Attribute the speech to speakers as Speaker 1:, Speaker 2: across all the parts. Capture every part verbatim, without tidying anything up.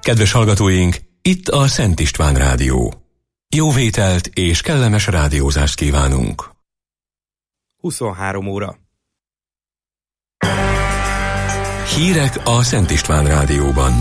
Speaker 1: Kedves hallgatóink, itt a Szent István Rádió. Jó vételt és kellemes rádiózást kívánunk.
Speaker 2: huszonhárom óra.
Speaker 1: Hírek a Szent István Rádióban.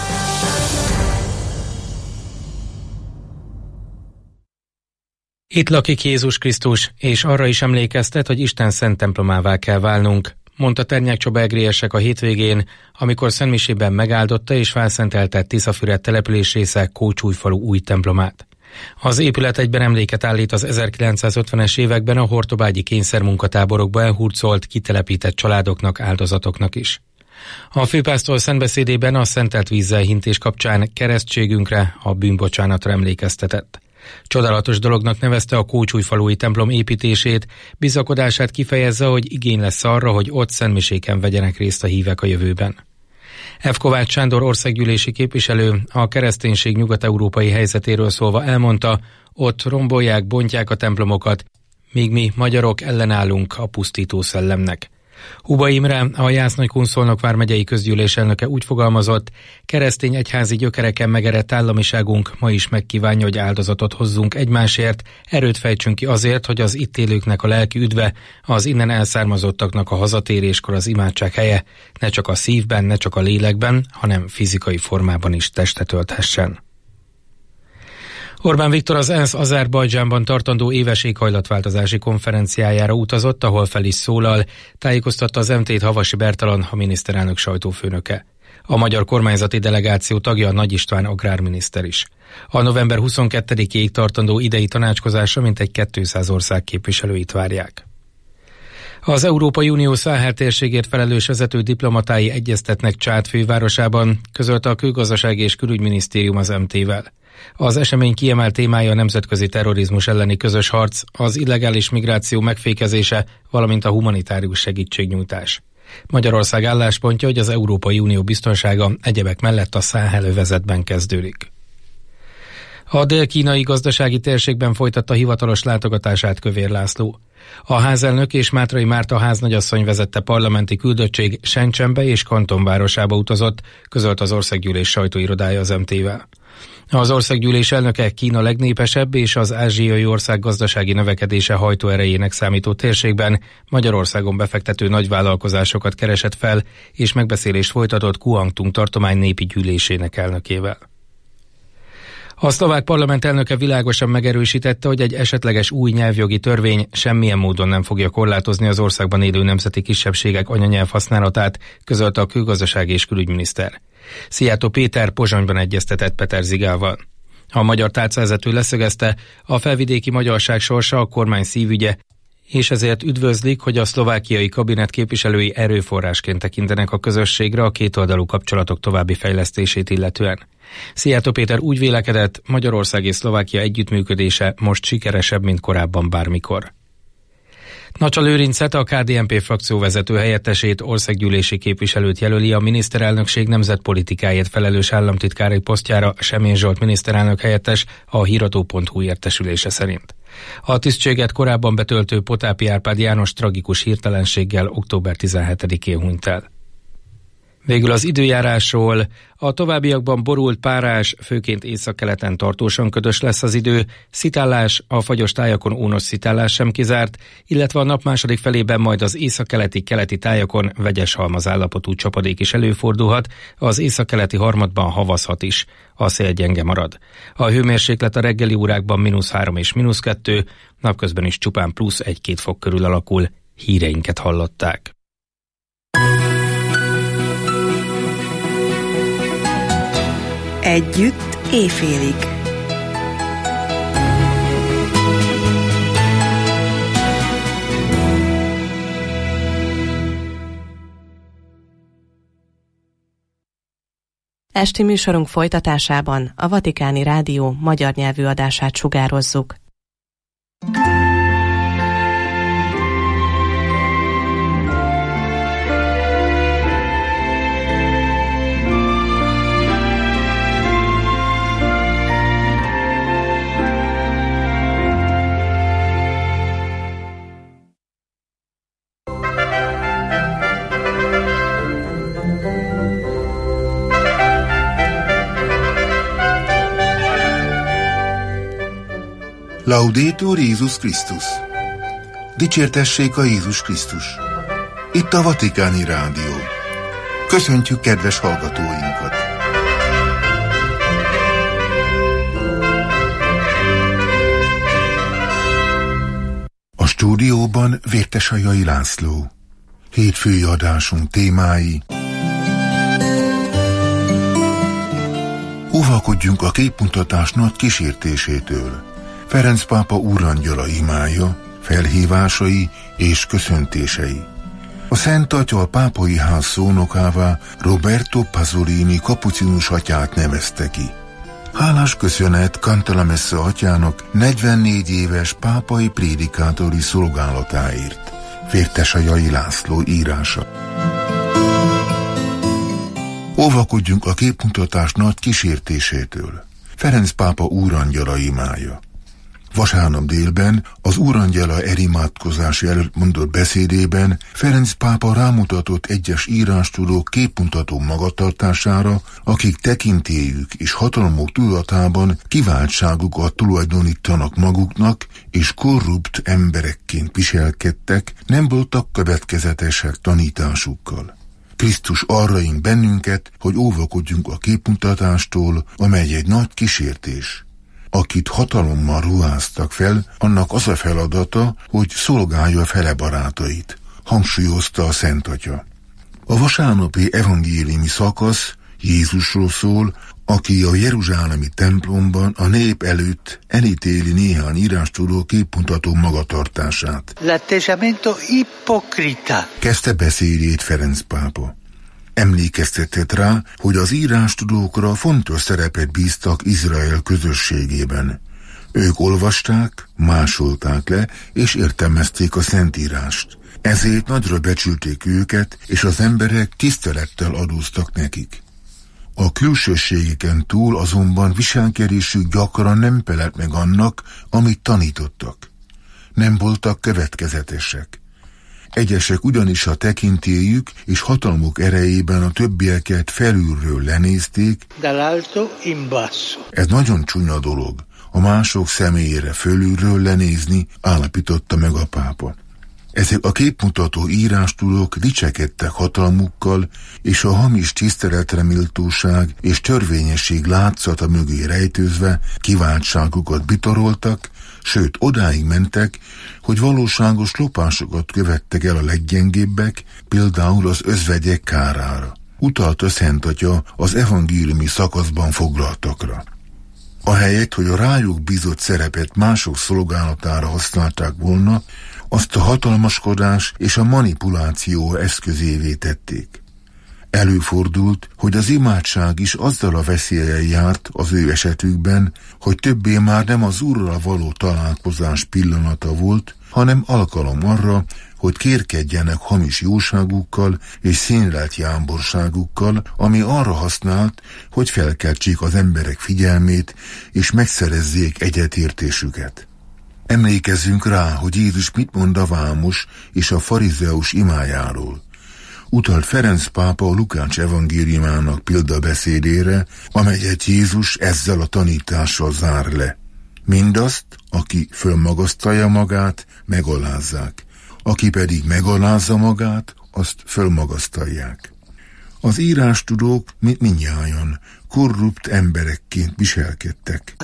Speaker 3: Itt lakik Jézus Krisztus, és arra is emlékeztet, hogy Isten szent templomává kell válnunk, mondta Ternyák Csaba egriesek a hétvégén, amikor szentmisében megáldotta és felszentelte Tiszafüred településrésze Kócsújfalu új templomát. Az épület egyben emléket állít az ezerkilencszázötvenes években a hortobágyi kényszermunkatáborokba elhurcolt, kitelepített családoknak, áldozatoknak is. A főpásztor szentbeszédében a szentelt vízzel hintés kapcsán keresztségünkre, a bűnbocsánatra emlékeztetett. Csodálatos dolognak nevezte a kócsújfalui templom építését, bizakodását kifejezze, hogy igény lesz arra, hogy ott szentmiséken vegyenek részt a hívek a jövőben. F. Kovács Sándor országgyűlési képviselő a kereszténység nyugat-európai helyzetéről szólva elmondta, ott rombolják, bontják a templomokat, míg mi magyarok ellenállunk a pusztító szellemnek. Huba Imre, a Jász-Nagykunszolnok vármegyei közgyűlés elnöke úgy fogalmazott, keresztény egyházi gyökereken megerett államiságunk ma is megkívánja, hogy áldozatot hozzunk egymásért, erőt fejtsünk ki azért, hogy az itt élőknek a lelki üdve, az innen elszármazottaknak a hazatéréskor az imádság helye ne csak a szívben, ne csak a lélekben, hanem fizikai formában is testet ölthessen. Orbán Viktor az ENSZ Azerbajdzsánban tartandó éves éghajlatváltozási konferenciájára utazott, ahol fel is szólal, tájékoztatta az em té-t Havasi Bertalan, a miniszterelnök sajtófőnöke. A magyar kormányzati delegáció tagja a Nagy István agrárminiszter is. A november huszonkettedikéig tartandó idei tanácskozásra mintegy kétszáz ország képviselőit várják. Az Európai Unió Száhel térségért felelős vezető diplomatái egyeztetnek Csád fővárosában, közölte a Külgazdasági és Külügyminisztérium az em té-vel. Az esemény kiemelt témája a nemzetközi terrorizmus elleni közös harc, az illegális migráció megfékezése, valamint a humanitárius segítségnyújtás. Magyarország álláspontja, hogy az Európai Unió biztonsága egyebek mellett a Száhel övezetben kezdődik. A dél-kínai gazdasági térségben folytatta hivatalos látogatását Kövér László. A házelnök és Mátrai Márta háznagyasszony vezette parlamenti küldöttség Shenzhenbe és Kanton városába utazott, közölt az országgyűlés sajtóirodája az em té-vel. Az országgyűlés elnöke Kína legnépesebb és az ázsiai ország gazdasági növekedése hajtóerejének számító térségben Magyarországon befektető nagyvállalkozásokat keresett fel, és megbeszélést folytatott Guangdong tartomány népi gyűlésének elnökével. A szlovák parlament elnöke világosan megerősítette, hogy egy esetleges új nyelvjogi törvény semmilyen módon nem fogja korlátozni az országban élő nemzeti kisebbségek anyanyelv használatát, közölte a külgazdasági és külügyminiszter. Szijjártó Péter Pozsonyban egyeztetett Peter Zigával. A magyar tárcavezető leszögezte, a felvidéki magyarság sorsa a kormány szívügye, és ezért üdvözlik, hogy a szlovákiai kabinet képviselői erőforrásként tekintenek a közösségre a kétoldalú kapcsolatok további fejlesztését illetően. Szijjártó Péter úgy vélekedett, Magyarország és Szlovákia együttműködése most sikeresebb, mint korábban bármikor. Nacsa Lőrincet, a ká dé en pé frakcióvezető helyettesét, országgyűlési képviselőt jelöli a miniszterelnökség nemzetpolitikáért felelős államtitkári posztjára Semjén Zsolt miniszterelnök helyettes, a híradó pont hu értesülése szerint. A tisztséget korábban betöltő Potápi Árpád János tragikus hirtelenséggel október tizenhetedikén hunyt el. Végül az időjárásról. A továbbiakban borult, párás, főként északkeleten tartósan ködös lesz az idő, szitálás, a fagyos tájakon ónos szitálás sem kizárt, illetve a nap második felében majd az északkeleti, keleti tájakon vegyes halmazállapotú csapadék is előfordulhat, az északkeleti harmadban havazhat is, a szél gyenge marad. A hőmérséklet a reggeli órákban mínusz három és mínusz kettő, napközben is csupán plusz egy-két fok körül alakul. Híreinket hallották.
Speaker 4: Együtt éjfélig. Esti műsorunk folytatásában a Vatikáni Rádió magyar nyelvű adását sugározzuk.
Speaker 5: Laudetur Jézus Krisztus! Dicsértessék a Jézus Krisztus! Itt a Vatikáni Rádió. Köszöntjük kedves hallgatóinkat! A stúdióban Vértesajai László. Hétfői adásunk témái: óvakodjunk a képmutatás nagy kísértésétől. Ferenc pápa úrangyala imája, felhívásai és köszöntései. A Szent Atya a pápai ház szónokává Roberto Pasolini kapucinus atyát nevezte ki. Hálás köszönet Cantalamessa atyának negyvennégy éves pápai prédikátori szolgálatáért. Vértesajai László írása. Óvakodjunk a képmutatás nagy kísértésétől. Ferenc pápa úrangyala imája. Vasárnap délben az úrangyala erimádkozása előtt mondott beszédében Ferenc pápa rámutatott egyes írástudók képmutató magatartására, akik tekintélyük és hatalmuk tudatában kiváltságukat tulajdonítanak maguknak, és korrupt emberekként viselkedtek, nem voltak következetesek tanításukkal. Krisztus arra int bennünket, hogy óvakodjunk a képmutatástól, amely egy nagy kísértés. Akit hatalommal ruháztak fel, annak az a feladata, hogy szolgálja fele barátait, hangsúlyozta a Szent Atya. A vasárnapi evangéliumi szakasz Jézusról szól, aki a jeruzsálemi templomban a nép előtt elítéli néhány írástudó képmutató magatartását.
Speaker 6: L'atteggiamento ipocrita.
Speaker 5: Kezdte beszédét Ferenc pápa. Emlékeztetett rá, hogy az írástudókra fontos szerepet bíztak Izrael közösségében. Ők olvasták, másolták le, és értelmezték a Szentírást. Ezért nagyra becsülték őket, és az emberek tisztelettel adóztak nekik. A külsőségeken túl azonban viselkedésük gyakran nem felelt meg annak, amit tanítottak. Nem voltak következetesek. Egyesek ugyanis a tekintélyük és hatalmuk erejében a többieket felülről lenézték.
Speaker 6: Dall'alto in basso.
Speaker 5: Ez nagyon csúnya dolog, a mások személyére fölülről lenézni, állapította meg a pápa. Ezek a képmutató írástudók dicsekedtek hatalmukkal, és a hamis tiszteletreméltóság és törvényesség látszata mögé rejtőzve kiváltságukat bitoroltak, sőt odáig mentek, hogy valóságos lopásokat követtek el a leggyengébbek, például az özvegyek kárára. Utalt a Szent Atya az evangéliumi szakaszban foglaltakra. Ahelyett, hogy a rájuk bízott szerepet mások szolgálatára használták volna, azt a hatalmaskodás és a manipuláció eszközévé tették. Előfordult, hogy az imádság is azzal a veszéllyel járt az ő esetükben, hogy többé már nem az Úrral való találkozás pillanata volt, hanem alkalom arra, hogy kérkedjenek hamis jóságukkal és színlelt jámborságukkal, ami arra használt, hogy felkeltsék az emberek figyelmét és megszerezzék egyetértésüket. Emlékezzünk rá, hogy Jézus mit mond a vámos és a farizeus imájáról. Utalt Ferenc pápa a Lukács evangéliumának példabeszédére, amelyet Jézus ezzel a tanítással zár le. Mindazt, aki fölmagasztalja magát, megalázzák. Aki pedig megalázza magát, azt fölmagasztalják. Az írástudók, mint mindnyájan, korrupt emberekként viselkedtek.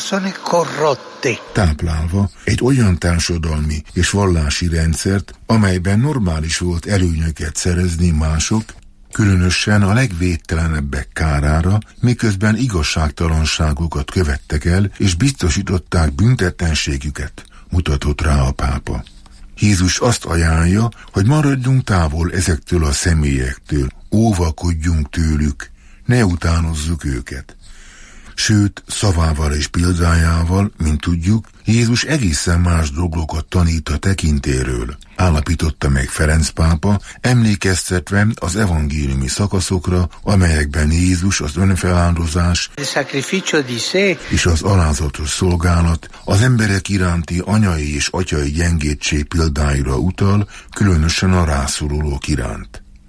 Speaker 5: Táplálva egy olyan társadalmi és vallási rendszert, amelyben normális volt előnyöket szerezni mások, különösen a legvédtelenebbek kárára, miközben igazságtalanságokat követtek el, és biztosították büntetlenségüket, mutatott rá a pápa. Jézus azt ajánlja, hogy maradjunk távol ezektől a személyektől, óvakodjunk tőlük, ne utánozzuk őket. Sőt, szavával és példájával, mint tudjuk, Jézus egészen más dolgokat tanít a tekintéről, állapította meg Ferenc pápa, emlékeztetve az evangéliumi szakaszokra, amelyekben Jézus az önfeláldozás és az alázatos szolgálat, az emberek iránti anyai és atyai gyengétség példáira utal, különösen a rászorulók iránt.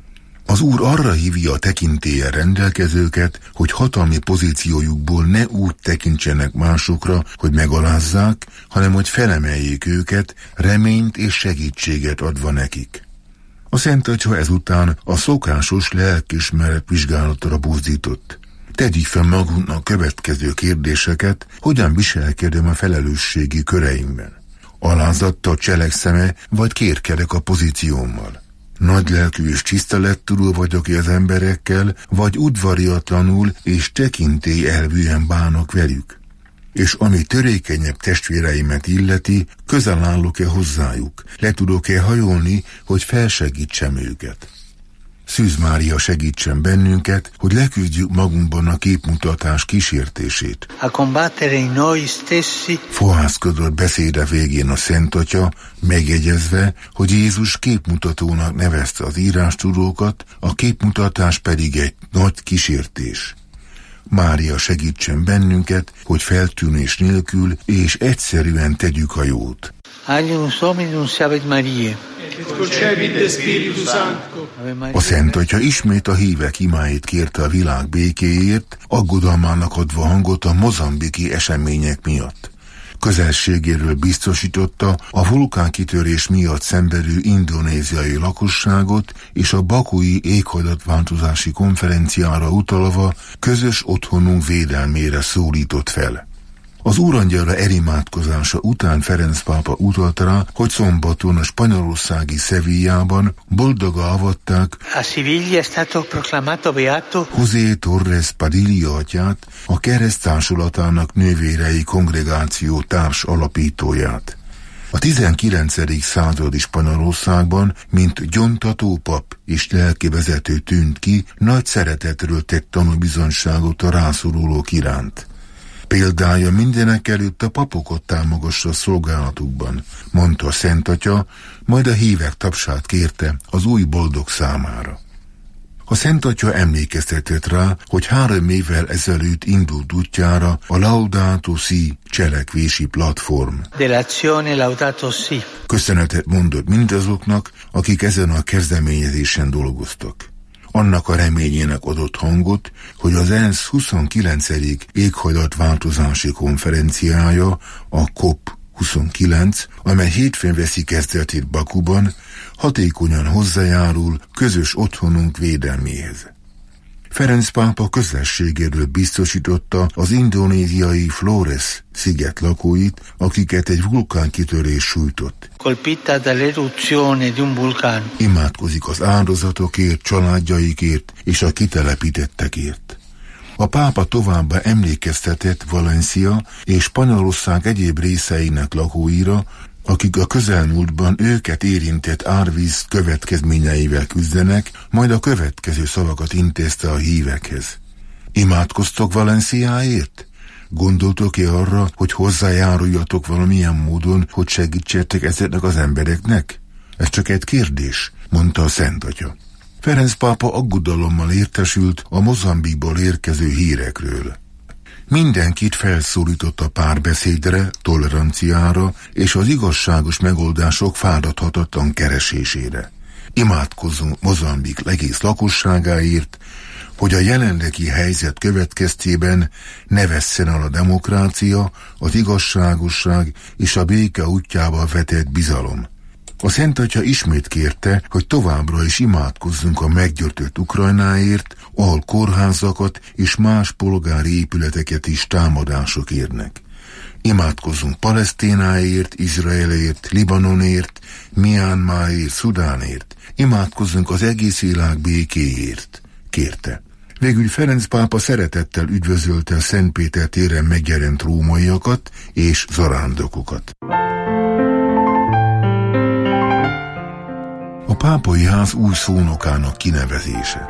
Speaker 5: Az Úr arra hívja a tekintéllyel rendelkezőket, hogy hatalmi pozíciójukból ne úgy tekintsenek másokra, hogy megalázzák, hanem hogy felemeljék őket, reményt és segítséget adva nekik. A Szent Atya ezután a szokásos lelkiismeret vizsgálatra buzdított. Tegyük fel magunknak következő kérdéseket, hogyan viselkedem a felelősségi köreimben. Alázattal cselekszem-e, vagy kérkedek a pozíciómmal? Nagylelkű és tisztelettudó vagyok-e az emberekkel, vagy udvariatlanul és tekintélyelvűen bánok velük? És ami törékenyebb testvéreimet illeti, közel állok-e hozzájuk? Le tudok-e hajolni, hogy felsegítsem őket? Szűz Mária segítsen bennünket, hogy leküzdjük magunkban a képmutatás kísértését.
Speaker 6: A combattere in noi stessi.
Speaker 5: Fohászkodott beszéde végén a Szent Atya, megjegyezve, hogy Jézus képmutatónak nevezte az írástudókat, a képmutatás pedig egy nagy kísértés. Mária segítsen bennünket, hogy feltűnés nélkül és egyszerűen tegyük a jót.
Speaker 6: Agnus Dominum Salvet Mariae.
Speaker 5: A Szent Atya ismét a hívek imáit kérte a világ békéért, aggodalmának adva hangot a mozambiki események miatt. Közelségéről biztosította a vulkánkitörés miatt szenvedő indonéziai lakosságot, és a bakui éghajlatváltozási konferenciára utalva közös otthonunk védelmére szólított fel. Az úrangyala elimádkozása után Ferenc pápa utalt rá, hogy szombaton a spanyolországi Sevillában boldoga avatták
Speaker 6: A Siviglia è stato proclamato beato
Speaker 5: José Torres Padilla atyát, a kereszttársulatának nővérei kongregáció társ alapítóját. A tizenkilencedik századi Spanyolországban, mint gyontató pap és lelkivezető tűnt ki, nagy szeretetről tett tanúbizonyságot a rászorulók iránt. Példája mindenekelőtt a papokat támogassa szolgálatukban, mondta a Szent Atya, majd a hívek tapsát kérte az új boldog számára. A Szent Atya emlékeztetett rá, hogy három évvel ezelőtt indult útjára a Laudato Si cselekvési platform.
Speaker 6: dell'azione Laudato Si.
Speaker 5: Köszönetet mondott mindazoknak, akik ezen a kezdeményezésen dolgoztak. Annak a reményének adott hangot, hogy az ENSZ huszonkilencedik éghajlatváltozási konferenciája, a COP huszonkilenc, amely hétfőn veszi kezdetét Bakuban, hatékonyan hozzájárul közös otthonunk védelméhez. Ferenc pápa közösségéről biztosította az indonéziai Flores sziget lakóit, akiket egy vulkánkitörés sújtott.
Speaker 6: Colpita dall'eruzione di un vulcano.
Speaker 5: Imádkozik az áldozatokért, családjaikért és a kitelepítettekért. A pápa továbbá emlékeztetett Valencia és Spanyolország egyéb részeinek lakóira, akik a közelmúltban őket érintett árvíz következményeivel küzdenek, majd a következő szavakat intézte a hívekhez. Imádkoztok Valenciáért? Gondoltok-e arra, hogy hozzájáruljatok valamilyen módon, hogy segítsetek ezeknek az embereknek? Ez csak egy kérdés, mondta a Szent Atya. Ferenc pápa aggodalommal értesült a Mozambikból érkező hírekről. Mindenkit felszólított a párbeszédre, toleranciára és az igazságos megoldások fáradhatatlan keresésére. Imádkozzunk Mozambik egész lakosságáért, hogy a jelenlegi helyzet következtében ne vesszen el a demokrácia, az igazságosság és a béke útjába vetett bizalom. A Szent Atya ismét kérte, hogy továbbra is imádkozzunk a meggyötört Ukrajnáért, ahol kórházakat és más polgári épületeket is támadások érnek. Imádkozzunk Palesztináért, Izraelért, Libanonért, Mianmáért, Szudánért. Imádkozzunk az egész világ békéért, kérte. Végül Ferenc pápa szeretettel üdvözölte a Szent Péter téren megjelent rómaiakat és zarándokokat. A pápai ház új szónokának kinevezése.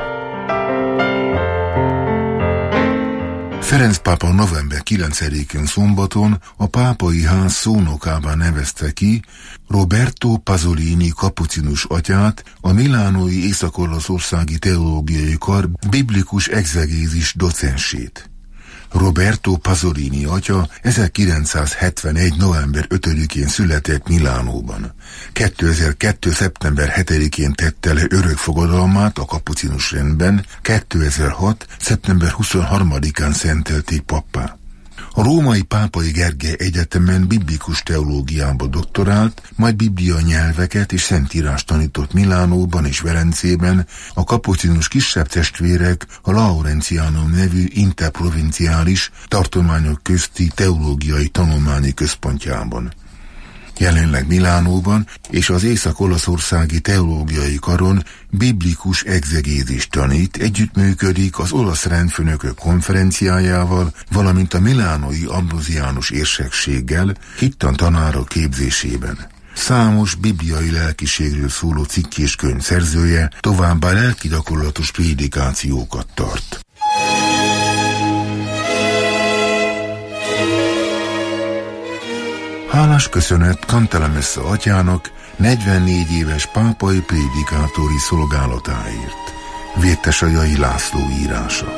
Speaker 5: Ferenc pápa november kilencedikén szombaton a pápai ház szónokává nevezte ki Roberto Pasolini kapucinus atyát, a milánói Észak-Olaszországi Teológiai Kar biblikus exegézis docensét. Roberto Pasolini atya ezerkilencszázhetvenegy. november ötödikén született Milánóban. kétezer-kettő. szeptember hetedikén tette le örökfogadalmát a kapucinus rendben, kétezer-hat. szeptember huszonharmadikán szentelték pappá. A római Pápai Gergely Egyetemen biblikus teológiába doktorált, majd biblia nyelveket és szentírást tanított Milánóban és Velencében, a kapucinus kisebb testvérek a Laurenzianum nevű interprovinciális tartományok közti teológiai tanulmányi központjában. Jelenleg Milánóban és az észak-olaszországi teológiai karon biblikus egzegézist tanít, együttműködik az olasz rendfőnökök konferenciájával, valamint a milánói Ambrosiánus érsekséggel hittantanárok képzésében. Számos bibliai lelkiségről szóló cikk és könyv szerzője, továbbá lelki gyakorlatos prédikációkat tart. Hálás köszönet Cantalamessa atyának negyvennégy éves pápai prédikátori szolgálatáért. Vértesajai László írása.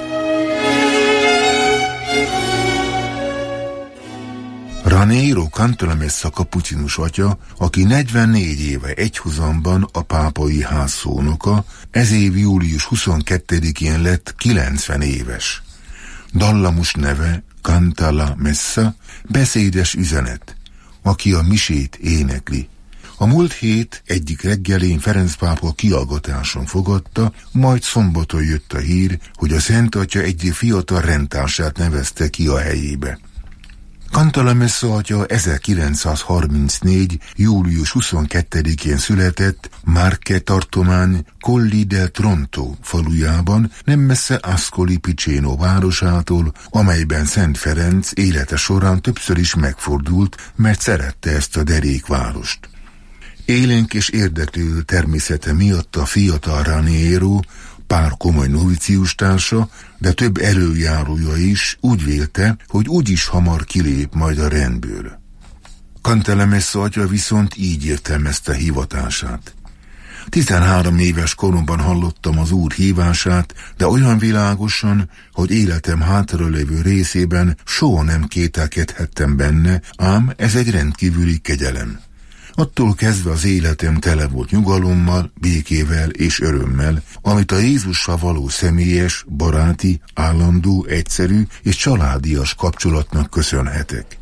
Speaker 5: Raniero Cantalamessa kapucinus atya, aki negyvennégy éve egyhuzamban a pápai ház szónoka, ez év július huszonkettedikén lett kilencven éves. Dallamos neve Cantalamessa, beszédes üzenet, aki a misét énekli. A múlt hét egyik reggelén Ferenc pápa kiallgatáson fogadta, majd szombaton jött a hír, hogy a Szent Atya egyik fiatal rendtársát nevezte ki a helyébe. Cantalamessa atya ezerkilencszázharmincnégy. július huszonkettedikén született Marche tartomány Colli del Tronto falujában, nem messze Ascoli Piceno városától, amelyben Szent Ferenc élete során többször is megfordult, mert szerette ezt a derékvárost. Élénk és érdeklődő természete miatt a fiatal Raniero, pár komoly noviciustársa, de több előjárója is úgy vélte, hogy úgyis hamar kilép majd a rendből. Cantalamessa atya viszont így értelmezte hivatását. Tizenhárom éves koromban hallottam az Úr hívását, de olyan világosan, hogy életem hátralévő részében soha nem kételkedhettem benne, ám ez egy rendkívüli kegyelem. Attól kezdve az életem tele volt nyugalommal, békével és örömmel, amit a Jézussal való személyes, baráti, állandó, egyszerű és családias kapcsolatnak köszönhetek.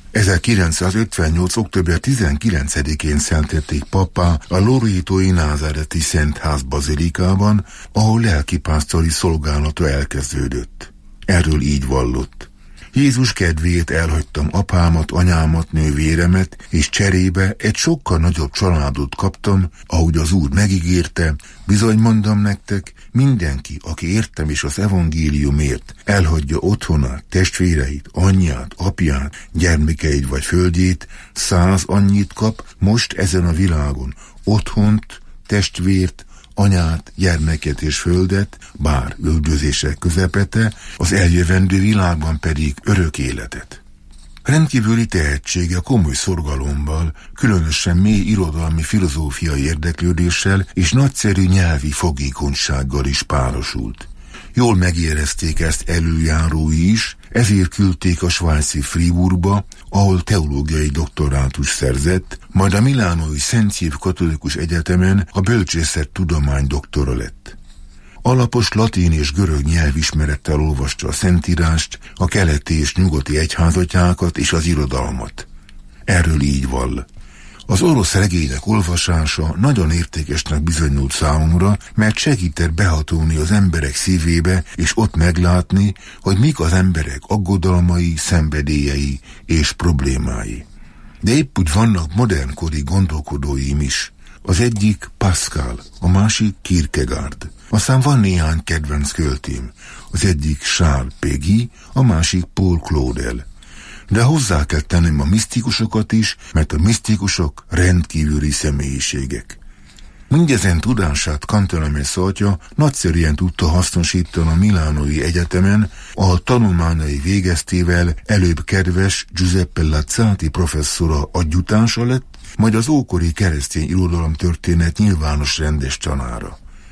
Speaker 5: ezerkilencszázötvennyolc. október tizenkilencedikén szentelték pappá a Loretói Názáreti Szentház bazilikában, ahol lelkipásztori szolgálata elkezdődött. Erről így vallott: Jézus kedvéért elhagytam apámat, anyámat, nővéremet, és cserébe egy sokkal nagyobb családot kaptam, ahogy az Úr megígérte. Bizony mondom nektek, mindenki, aki értem és az evangéliumért elhagyja otthonát, testvéreit, anyját, apját, gyermekeit vagy földjét, száz annyit kap most ezen a világon, otthont, testvért, anyát, gyermeket és földet, bár üldözések közepete, az eljövendő világban pedig örök életet. Rendkívüli tehetsége komoly szorgalommal, különösen mély irodalmi filozófiai érdeklődéssel és nagyszerű nyelvi fogékonysággal is párosult. Jól megérezték ezt előjárói is, ezért küldték a svájci Fribourgba, ahol teológiai doktorátus szerzett, majd a milánói Szent Szív Katolikus Egyetemen a bölcsészet tudomány doktora lett. Alapos latin és görög nyelvismerettel olvasta a Szentírást, a keleti és nyugati egyházatyákat és az irodalmat. Erről így vall: az orosz regények olvasása nagyon értékesnek bizonyult számomra, mert segített behatolni az emberek szívébe, és ott meglátni, hogy mik az emberek aggodalmai, szenvedélyei és problémái. De épp úgy vannak modernkori gondolkodóim is. Az egyik Pascal, a másik Kierkegaard. Aztán van néhány kedvenc költém. Az egyik Charles Péguy, a másik Paul Claudel. De hozzá kell tennem a misztikusokat is, mert a misztikusok rendkívüli személyiségek. Mindezen tudását Cantalamessa atya nagyszerűen tudta hasznosítani a Milánói Egyetemen, ahol tanulmányai végeztével előbb kedves Giuseppe Lazzati professzora adjutánsa lett, majd az ókori keresztény irodalomtörténet nyilvános rendes tanára.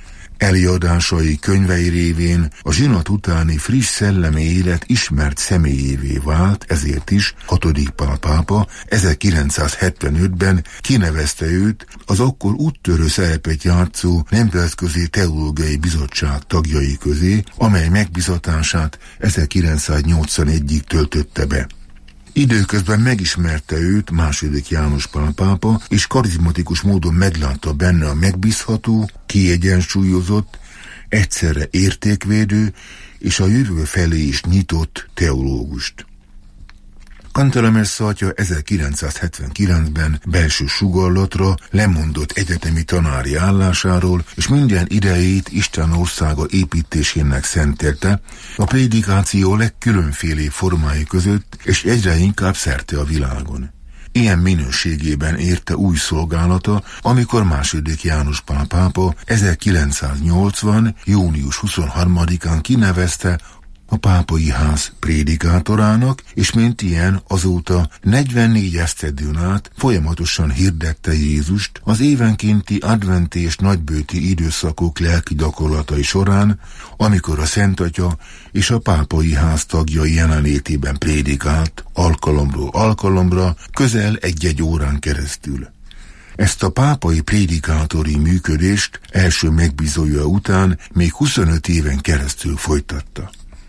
Speaker 5: Előadásai, könyvei révén a zsinat utáni friss szellemi élet ismert személyévé vált, ezért is hatodik Pál pápa ezerkilencszázhetvenötben kinevezte őt az akkor úttörő szerepet játszó Nemzetközi Teológiai Bizottság tagjai közé, amely megbizatását ezerkilencszáznyolcvanegyig töltötte be. Időközben megismerte őt második János Pál pápa, és karizmatikus módon meglátta benne a megbízható, kiegyensúlyozott, egyszerre értékvédő és a jövő felé is nyitott teológust. Cantalamessa atya ezerkilencszázhetvenkilencben belső sugallatra lemondott egyetemi tanári állásáról, és minden idejét Isten országa építésének szentelte, a prédikáció legkülönfélébb formái között, és egyre inkább szerte a világon. Ilyen minőségében érte új szolgálata, amikor második János Pál pápa ezerkilencszáznyolcvan. június huszonharmadikán kinevezte a pápai ház prédikátorának, és mint ilyen azóta negyvennégy esztendőn át folyamatosan hirdette Jézust az évenkénti adventi és nagybőti időszakok lelki gyakorlatai során, amikor a Szent Atya és a pápai ház tagjai jelenlétében prédikált alkalomról alkalomra közel egy-egy órán keresztül. Ezt a pápai prédikátori működést első megbízója után még huszonöt éven keresztül folytatta.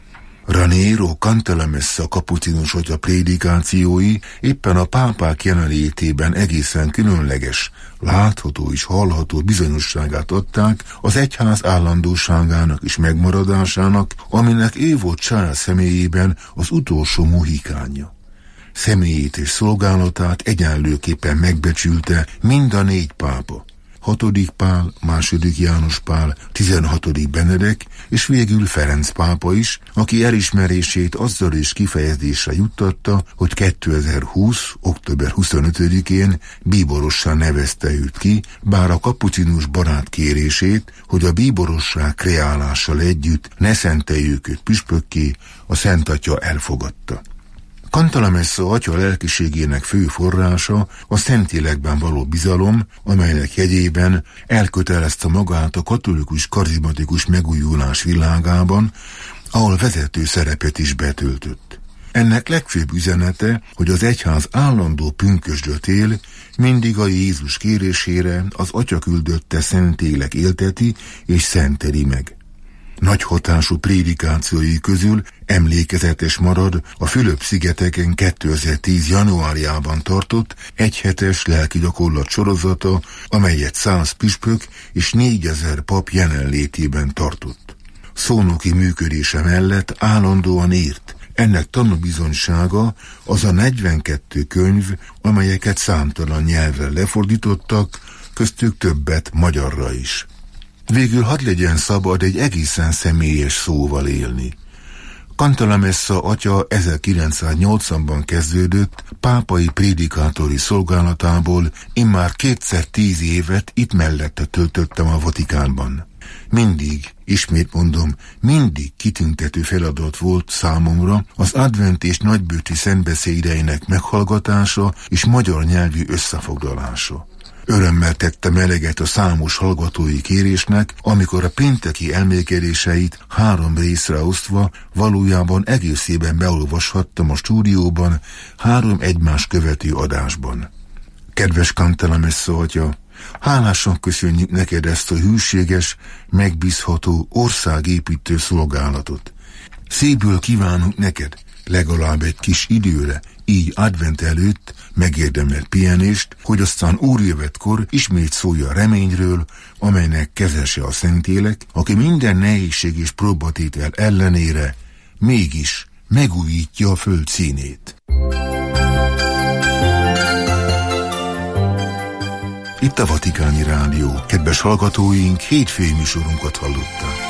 Speaker 5: Raniero Cantalamessa kapucinus atya prédikációi éppen a pápák jelenlétében egészen különleges, látható és hallható bizonyosságát adták az egyház állandóságának és megmaradásának, aminek ő volt saját személyében az utolsó mohikánja. Személyét és szolgálatát egyenlőképpen megbecsülte mind a négy pápa. hatodik Pál, második János Pál, tizenhatodik Benedek, és végül Ferenc pápa is, aki elismerését azzal is kifejezésre juttatta, hogy kétezer-húsz. október huszonötödikén bíborossá nevezte őt ki, bár a kapucinus barát kérését, hogy a bíborosság kreálással együtt ne szenteljük őt püspökké, a Szent Atya elfogadta. Cantalamessa atya lelkiségének fő forrása a Szentlélekben való bizalom, amelynek jegyében elkötelezte magát a katolikus karizmatikus megújulás világában, ahol vezető szerepet is betöltött. Ennek legfőbb üzenete, hogy az egyház állandó pünkösdöt él, mindig a Jézus kérésére az Atya küldötte Szentlélek élteti és szenteli meg. Nagy hatású prédikációi közül emlékezetes marad a Fülöp-szigeteken kétezer-tíz. januárjában tartott egyhetes lelki gyakorlat sorozata, amelyet száz püspök és négyezer pap jelenlétében tartott. Szónoki működése mellett állandóan írt. Ennek tanúbizonysága az a negyvenkettő könyv, amelyeket számtalan nyelvre lefordítottak, köztük többet magyarra is. Végül hadd legyen szabad egy egészen személyes szóval élni. Cantalamessa atya ezerkilencszáznyolcvanban kezdődött pápai prédikátori szolgálatából, immár kétszer tíz évet itt mellette töltöttem a Vatikánban. Mindig, ismét mondom, mindig kitüntető feladat volt számomra az advent és nagybőti szentbeszédeinek meghallgatása és magyar nyelvű összefoglalása. Örömmel tettem eleget a számos hallgatói kérésnek, amikor a pénteki elmélkedéseit három részre osztva valójában egészében beolvashattam a stúdióban három egymás követő adásban. Kedves Cantalamessa atya, hálásan köszönjük neked ezt a hűséges, megbízható országépítő szolgálatot. Szépből kívánunk neked legalább egy kis időre, így advent előtt megérdemelt pihenést, hogy aztán úrjövetkor ismét szólja a reményről, amelynek kezese a Szentlélek, aki minden nehézség és próbatétel ellenére mégis megújítja a föld színét. Itt a Vatikáni Rádió. Kedves hallgatóink, hétfői műsorunkat hallották.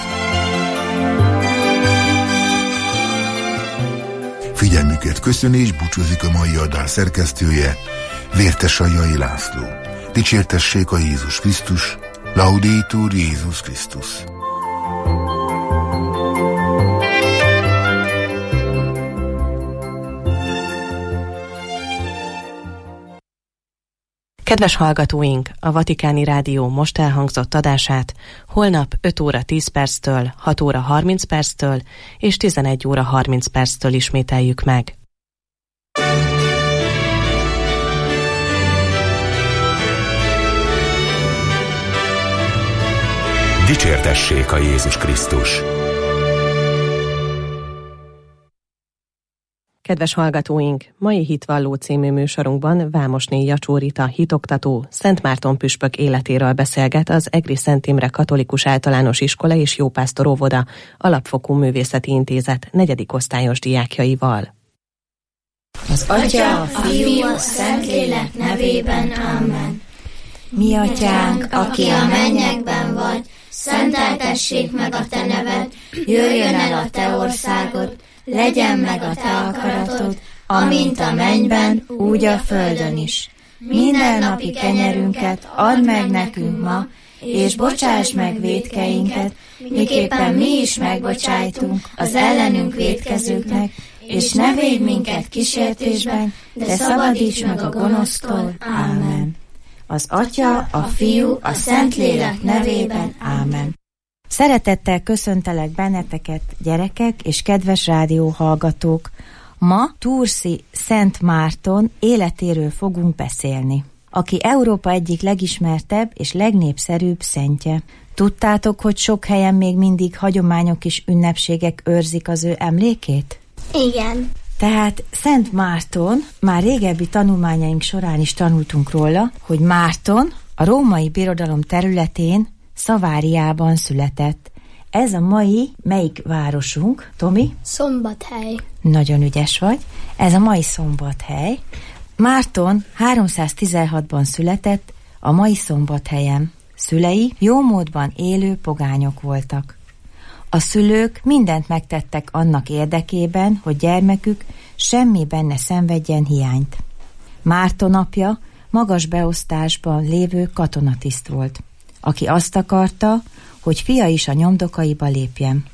Speaker 5: Figyelmüket köszöni és búcsúzik a mai adás szerkesztője, Vértes Aljai László. Dicsértessék a Jézus Krisztus, Laudetur Jézus Krisztus.
Speaker 4: Kedves hallgatóink, a Vatikáni Rádió most elhangzott adását holnap öt óra tíz perctől, hat óra harminc perctől és tizenegy óra harminc perctől ismételjük meg.
Speaker 1: Dicsértessék a Jézus Krisztus!
Speaker 4: Kedves hallgatóink, mai Hitvalló című műsorunkban Vámosné Jacsó Rita hitoktató Szent Márton püspök életéről beszélget az Egri Szent Imre Katolikus Általános Iskola és Jópásztor Óvoda Alapfokú Művészeti Intézet negyedik osztályos diákjaival.
Speaker 7: Az Atya, a Fiú, a Szentlélek nevében, Amen. Mi Atyánk, aki a mennyekben vagy, szenteltessék meg a Te neved, jöjjön el a Te országod, legyen meg a Te akaratod, amint a mennyben, úgy a földön is. Minden napi kenyerünket add meg nekünk ma, és bocsáss meg vétkeinket, miképpen mi is megbocsájtunk az ellenünk vétkezőknek, és ne védj minket kísértésben, de szabadíts meg a gonosztól. Ámen. Az Atya, a Fiú, a Szentlélek nevében. Ámen.
Speaker 8: Szeretettel köszöntelek benneteket, gyerekek és kedves rádióhallgatók. Ma Turszi Szent Márton életéről fogunk beszélni, aki Európa egyik legismertebb és legnépszerűbb szentje. Tudtátok, hogy sok helyen még mindig hagyományok és ünnepségek őrzik az ő emlékét?
Speaker 9: Igen.
Speaker 8: Tehát Szent Márton, már régebbi tanulmányaink során is tanultunk róla, hogy Márton a római birodalom területén, Szaváriában született. Ez a mai melyik városunk, Tomi?
Speaker 9: Szombathely.
Speaker 8: Nagyon ügyes vagy. Ez a mai Szombathely. Márton háromszáztizenhatban született a mai Szombathelyen. Szülei jómódban élő pogányok voltak. A szülők mindent megtettek annak érdekében, hogy gyermekük semmiben ne szenvedjen hiányt. Márton apja magas beosztásban lévő katonatiszt volt, aki azt akarta, hogy fia is a nyomdokaiba lépjen.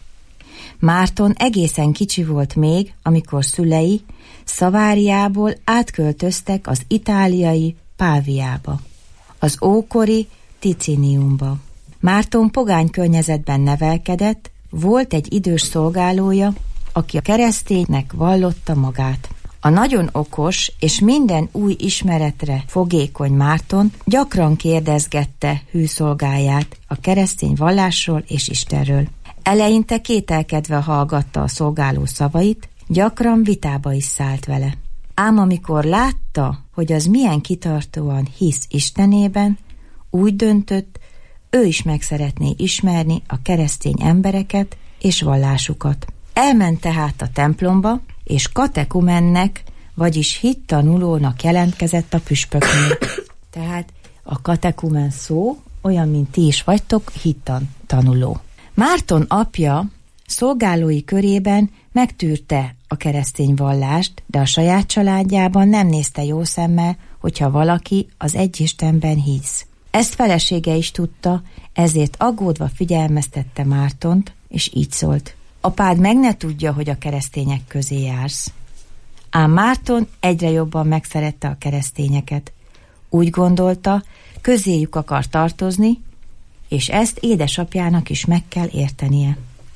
Speaker 8: Márton egészen kicsi volt még, amikor szülei Szaváriából átköltöztek az itáliai Páviába, az ókori Ticiniumba. Márton pogány környezetben nevelkedett, volt egy idős szolgálója, aki a kereszténynek vallotta magát. A nagyon okos és minden új ismeretre fogékony Márton gyakran kérdezgette hűszolgáját a keresztény vallásról és Istenről. Eleinte kételkedve hallgatta a szolgáló szavait, gyakran vitába is szállt vele. Ám amikor látta, hogy az milyen kitartóan hisz Istenében, úgy döntött, ő is meg szeretné ismerni a keresztény embereket és vallásukat. Elment tehát a templomba, és katekumennek, vagyis hittanulónak jelentkezett a püspöknél. Tehát a katekumen szó olyan, mint ti is vagytok, hittanuló. Márton apja szolgálói körében megtűrte a keresztény vallást, de a saját családjában nem nézte jó szemmel, hogyha valaki az egy Istenben hisz. Ezt felesége is tudta, ezért aggódva figyelmeztette Mártont, és így szólt: apád meg ne tudja, hogy a keresztények közé jársz. Ám Márton egyre jobban megszerette a keresztényeket. Úgy gondolta, közéjük akar tartozni, és ezt édesapjának is meg kell értenie.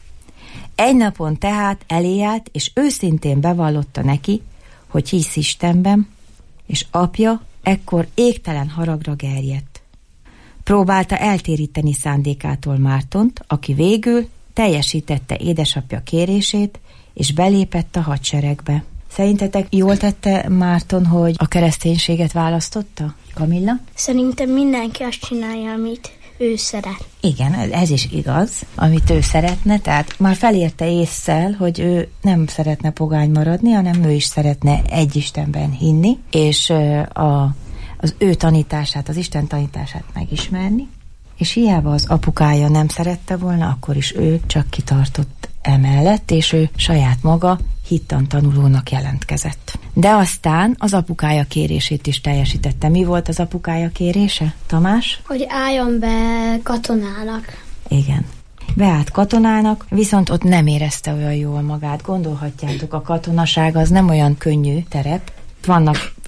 Speaker 8: Egy napon tehát elé állt, és őszintén bevallotta neki, hogy hisz Istenben, és apja ekkor égtelen haragra gerjedt. Próbálta eltéríteni szándékától Mártont, aki végül teljesítette édesapja kérését, és belépett a hadseregbe. Szerintetek jól tette Márton, hogy a kereszténységet választotta? Kamilla?
Speaker 9: Szerintem mindenki azt csinálja, amit ő szeret.
Speaker 8: Igen, ez is igaz, amit ő szeretne, tehát már felérte ésszel, hogy ő nem szeretne pogány maradni, hanem ő is szeretne egy Istenben hinni, és a, az ő tanítását, az Isten tanítását megismerni, és hiába az apukája nem szerette volna, akkor is ő csak kitartott emellett, és ő saját maga hittantanulónak jelentkezett. De aztán az apukája kérését is teljesítette. Mi volt az apukája kérése, Tamás?
Speaker 9: Hogy álljon be katonának.
Speaker 8: Igen. Beállt katonának, viszont ott nem érezte olyan jól magát. Gondolhatjátok, a katonaság az nem olyan könnyű terep. Vannak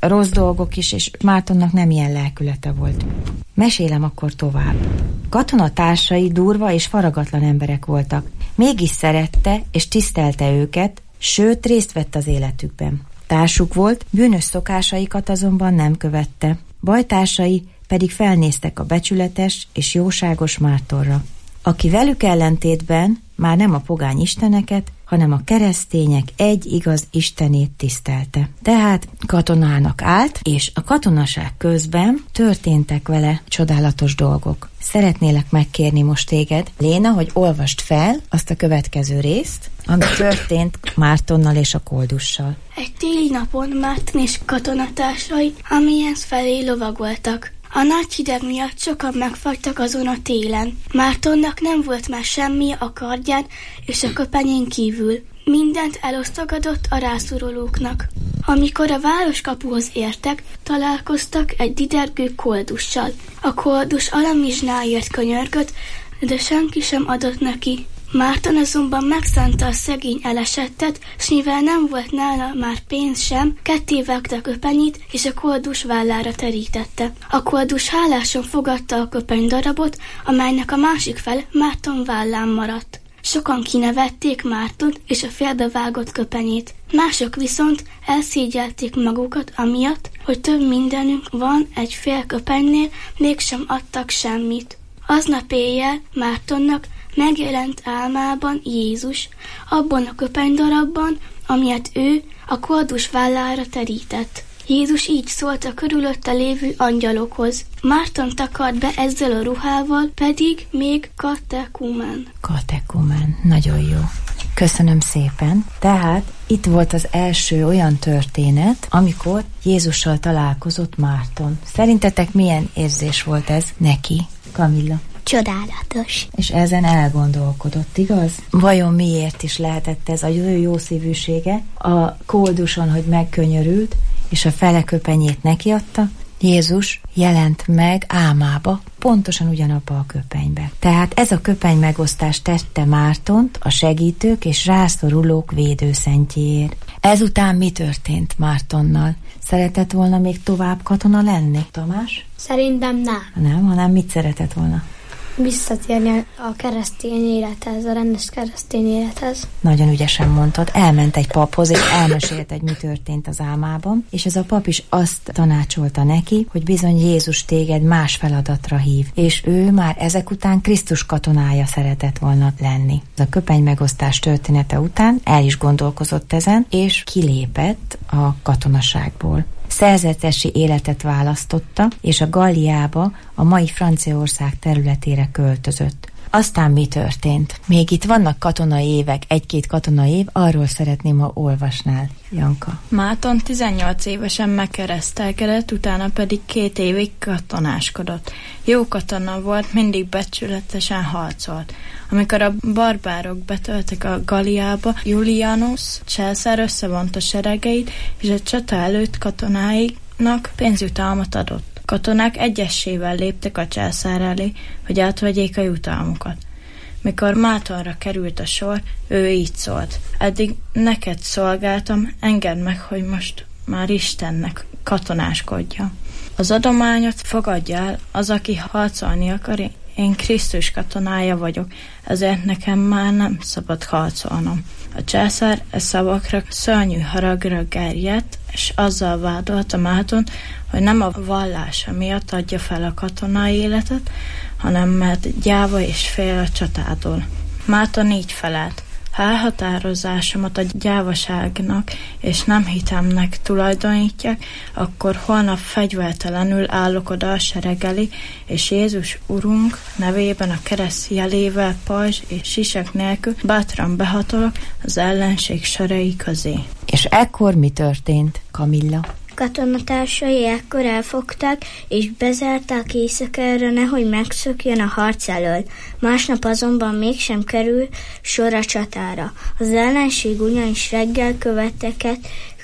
Speaker 8: rossz dolgok is, és Mártonnak nem ilyen lelkülete volt. Mesélem akkor tovább. Katonatársai durva és faragatlan emberek voltak. Mégis szerette és tisztelte őket, sőt részt vett az életükben. Társuk volt, bűnös szokásaikat azonban nem követte. Bajtársai pedig felnéztek a becsületes és jóságos Mártonra, aki velük ellentétben már nem a pogány isteneket, hanem a keresztények egy igaz istenét tisztelte. Tehát katonának állt, és a katonaság közben történtek vele csodálatos dolgok. Szeretnélek megkérni most téged, Léna, hogy olvasd fel azt a következő részt, ami történt Mártonnal és a koldussal.
Speaker 9: Egy téli napon Márton és katonatársai Amiens felé lovagoltak. A nagy hideg miatt sokan megfagytak azon a télen. Mártonnak nem volt már semmi a kardján és a köpenyén kívül. Mindent elosztogatott a rászorulóknak. Amikor a városkapuhoz értek, találkoztak egy didergő koldussal. A koldus alamizsnáért könyörgött, de senki sem adott neki. Márton azonban megszánta a szegény elesettet, s mivel nem volt nála már pénz sem, ketté vágta a köpenyét, és a koldus vállára terítette. A koldus háláson fogadta a köpeny darabot, amelynek a másik fele Márton vállán maradt. Sokan kinevették Mártont és a félbevágott köpenyét. Mások viszont elszégyelték magukat amiatt, hogy több mindenünk van egy fél köpenynél, mégsem adtak semmit. Aznap éjjel Mártonnak megjelent álmában Jézus, abban a köpenydarabban, amilyet ő a koldus vállára terített. Jézus így szólt a körülötte lévő angyalokhoz. Márton takart be ezzel a ruhával, pedig még katekumen.
Speaker 8: Katekumen, nagyon jó. Köszönöm szépen. Tehát itt volt az első olyan történet, amikor Jézussal találkozott Márton. Szerintetek milyen érzés volt ez neki, Kamilla?
Speaker 7: Csodálatos.
Speaker 8: És ezen elgondolkodott, igaz? Vajon miért is lehetett ez a jó, jó szívűsége a kolduson, hogy megkönyörült, és a fele köpenyét nekiadta? Jézus jelent meg álmába, pontosan ugyanabba a köpenybe. Tehát ez a köpeny megosztás tette Mártont a segítők és rászorulók védőszentjéért. Ezután mi történt Mártonnal? Szeretett volna még tovább katona lenni, Tamás?
Speaker 10: Szerintem nem.
Speaker 8: Nem, hanem mit szeretett volna?
Speaker 10: Visszatérni a keresztény élethez, a rendes keresztény élethez.
Speaker 8: Nagyon ügyesen mondtad, elment egy paphoz, és elmesélte, hogy mi történt az álmában, és ez a pap is azt tanácsolta neki, hogy bizony Jézus téged más feladatra hív, és ő már ezek után Krisztus katonája szeretett volna lenni. A köpeny megosztás története után el is gondolkozott ezen, és kilépett a katonaságból. Szerzetesi életet választotta, és a Galliába, a mai Franciaország területére költözött. Aztán mi történt? Még itt vannak katonai évek, egy-két katonai év, arról szeretném, ha olvasnál, Janka.
Speaker 11: Márton tizennyolc évesen megkeresztelkedett, utána pedig két évig katonáskodott. Jó katona volt, mindig becsületesen harcolt. Amikor a barbárok betöltek a Galliába, Julianus császár összevonta seregeit, és a csata előtt katonáiknak pénzjutalmat adott. Katonák egyessével léptek a császár elé, hogy átvegyék a jutalmukat. Mikor Mártonra került a sor, ő így szólt: eddig neked szolgáltam, engedd meg, hogy most már Istennek katonáskodja. Az adományot fogadja el az, aki harcolni akar, én Krisztus katonája vagyok, ezért nekem már nem szabad harcolnom. A császár e szavakra szörnyű haragra gerjedt, és azzal vádolta Mártont, hogy nem a vallása miatt adja fel a katonai életet, hanem mert gyáva és fél a csatától. Márton így felelt: ha elhatározásomat a gyávaságnak és nem hitemnek tulajdonítják, akkor holnap fegyvertelenül állok oda a sereg elé, és Jézus Urunk nevében a kereszt jelével, pajzs és sisak nélkül bátran behatolok az ellenség sorai közé.
Speaker 8: És ekkor mi történt, Kamilla?
Speaker 7: Katonatársai ekkor elfogták, és bezárták éjszakára, nehogy megszökjön a harc elől. Másnap azonban mégsem kerül sor a csatára. Az ellenség ugyanis reggel követeket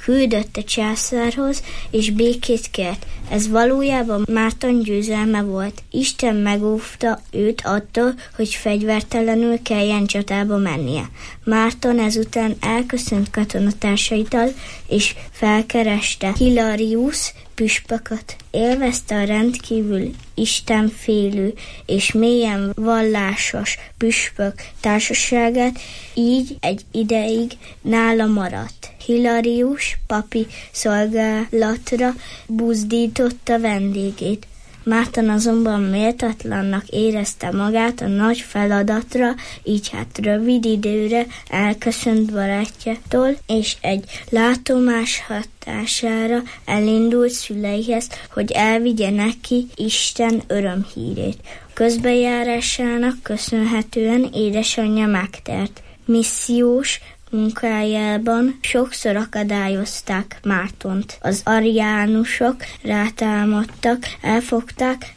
Speaker 7: küldött a császárhoz, és békét kért. Ez valójában Márton győzelme volt. Isten megóvta őt attól, hogy fegyvertelenül kelljen csatába mennie. Márton ezután elköszönt katonatársaital, és felkereste Hilarius püspököt. Élvezte a rendkívül istenfélő és mélyen vallásos püspök társaságát, így egy ideig nála maradt. Hilarius papi szolgálatra buzdította vendégét. Márton azonban méltatlannak érezte magát a nagy feladatra, így hát rövid időre elköszönt barátjától, és egy látomás hatására elindult szüleihez, hogy elvigye neki Isten örömhírét. Közbenjárásának köszönhetően édesanyja megtért. Missziós munkájában sokszor akadályozták Mártont. Az ariánusok rátámadtak, elfogták,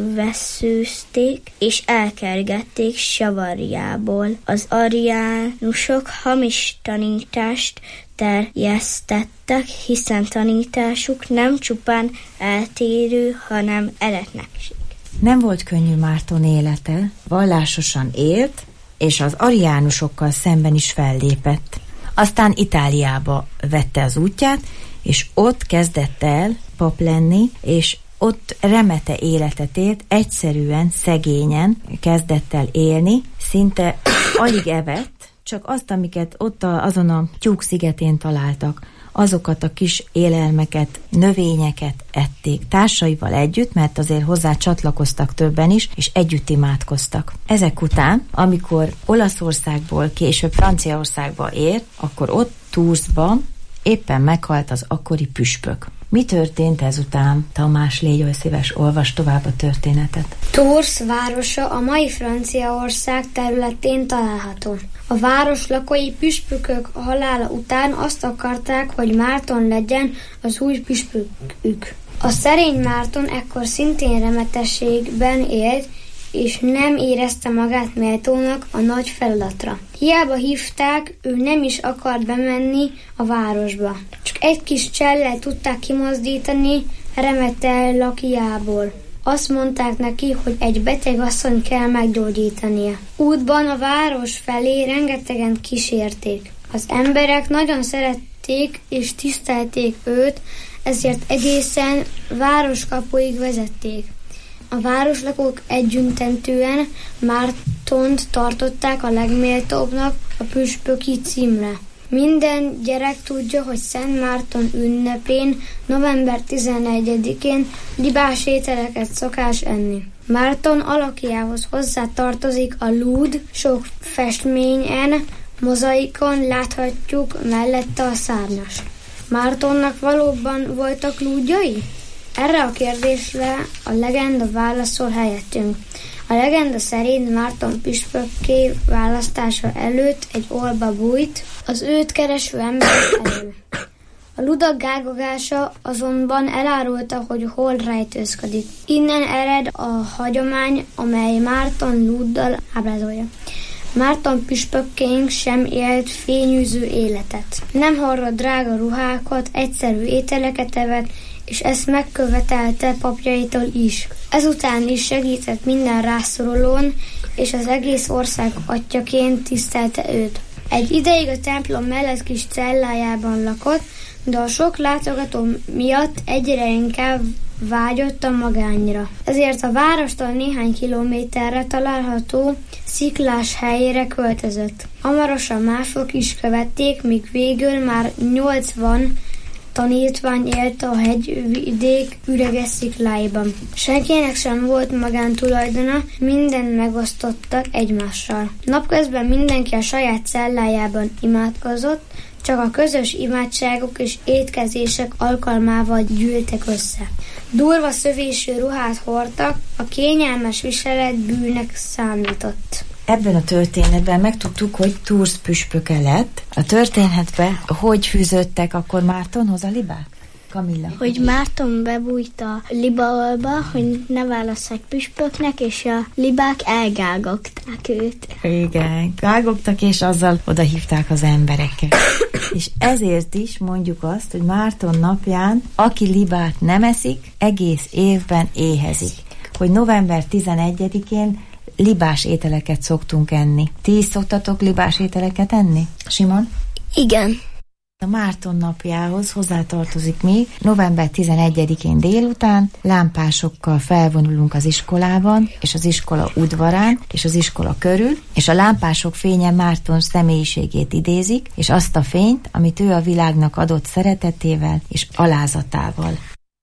Speaker 7: megvesszőzték és elkergették Savariából. Az ariánusok hamis tanítást terjesztettek, hiszen tanításuk nem csupán eltérő, hanem eretnekség.
Speaker 8: Nem volt könnyű Márton élete, vallásosan élt, és az ariánusokkal szemben is fellépett. Aztán Itáliába vette az útját, és ott kezdett el pap lenni, és ott remete életet élt, egyszerűen, szegényen kezdett el élni, szinte alig evett, csak azt, amiket ott a, azon a Tyúk szigetén találtak, azokat a kis élelmeket, növényeket ették társaival együtt, mert azért hozzá csatlakoztak többen is, és együtt imádkoztak. Ezek után, amikor Olaszországból később Franciaországba ért, akkor ott Toursban éppen meghalt az akkori püspök. Mi történt ezután? Tamás, légy oly szíves, olvas tovább a történetet.
Speaker 10: Tours városa a mai Franciaország területén található. A város lakói püspökök halála után azt akarták, hogy Márton legyen az új püspökük. A szerény Márton ekkor szintén remetességben élt, és nem érezte magát méltónak a nagy feladatra. Hiába hívták, ő nem is akart bemenni a városba. Csak egy kis csellel tudták kimozdítani Remetel lakjából. Azt mondták neki, hogy egy beteg asszony kell meggyógyítania. Útban a város felé rengetegen kísérték. Az emberek nagyon szerették és tisztelték őt, ezért egészen városkapuig vezették. A városlakók együttentően Mártont tartották a legméltóbbnak a püspöki címre. Minden gyerek tudja, hogy Szent Márton ünnepén, november tizenegyedikén libás ételeket szokás enni. Márton alakjához hozzá tartozik a lúd, sok festményen, mozaikon láthatjuk mellette a szárnyas. Mártonnak valóban voltak lúdjai? Erre a kérdésre a legenda válaszol helyettünk. A legenda szerint Márton püspökké választása előtt egy orba bújt az őt kereső emberek elől. A ludak gágogása azonban elárulta, hogy hol rejtőzködik. Innen ered a hagyomány, amely Márton lúddal ábrázolja. Márton püspökként sem élt fényűző életet. Nem hordott drága ruhákat, egyszerű ételeket evett, és ezt megkövetelte papjaitól is. Ezután is segített minden rászorulón, és az egész ország atyaként tisztelte őt. Egy ideig a templom mellett kis cellájában lakott, de a sok látogató miatt egyre inkább vágyott a magányra. Ezért a várostól néhány kilométerre található sziklás helyére költözött. Hamarosan mások is követték, míg végül már nyolcvan tanítvány élt a hegyvidék üreges szikláiban. Senkinek sem volt magántulajdona, mindent megosztottak egymással. Napközben mindenki a saját cellájában imádkozott, csak a közös imádságok és étkezések alkalmával gyűltek össze. Durva szövésű ruhát hordtak, a kényelmes viselet bűnnek számított.
Speaker 8: Ebben a történetben megtudtuk, hogy Tours püspöke lett. A történetben hogy fűződtek akkor Mártonhoz a libák? Kamilla.
Speaker 9: Hogy Márton bebújt a libaolba, hogy ne válasszák püspöknek, és a libák elgágogták őt.
Speaker 8: Igen, gágogtak, és azzal oda hívták az embereket. És ezért is mondjuk azt, hogy Márton napján, aki libát nem eszik, egész évben éhezik. Hogy november tizenegyedikén libás ételeket szoktunk enni. Ti is szoktatok libás ételeket enni? Simon?
Speaker 9: Igen.
Speaker 8: A Márton napjához hozzátartozik még november tizenegyedikén délután lámpásokkal felvonulunk az iskolában, és az iskola udvarán, és az iskola körül, és a lámpások fénye Márton személyiségét idézik, és azt a fényt, amit ő a világnak adott szeretetével és alázatával.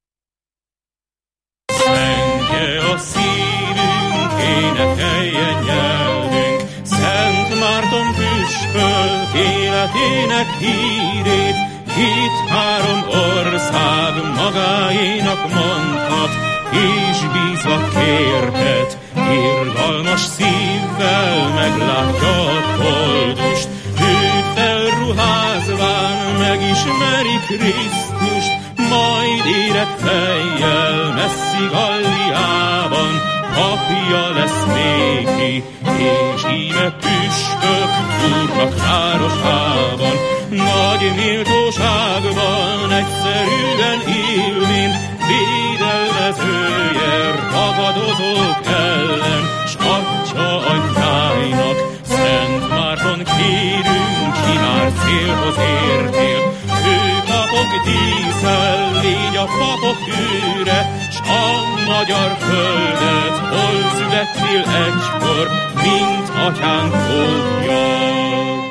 Speaker 12: Szentje a szívünk, énekeljen nyelvünk, Szent Márton püspök életének hírét, itt három ország magáénak mondhat, és bízva kérhet, irgalmas szívvel meglátja a koldust, őt felruházván megismeri Krisztust, majd érett fejjel messzi Galliában, apja lesz néki, és íme püspök úrnak városában. Nagy méltóságban egyszerűen élvén, védelmezője ragadozók ellen, s atya anyjáinak, Szent Márton kérünk, ki már célhoz értél. Ő papok díszel, légy a papok őre, s a magyar földet, hol születtél egykor, mint atyánk óvjat.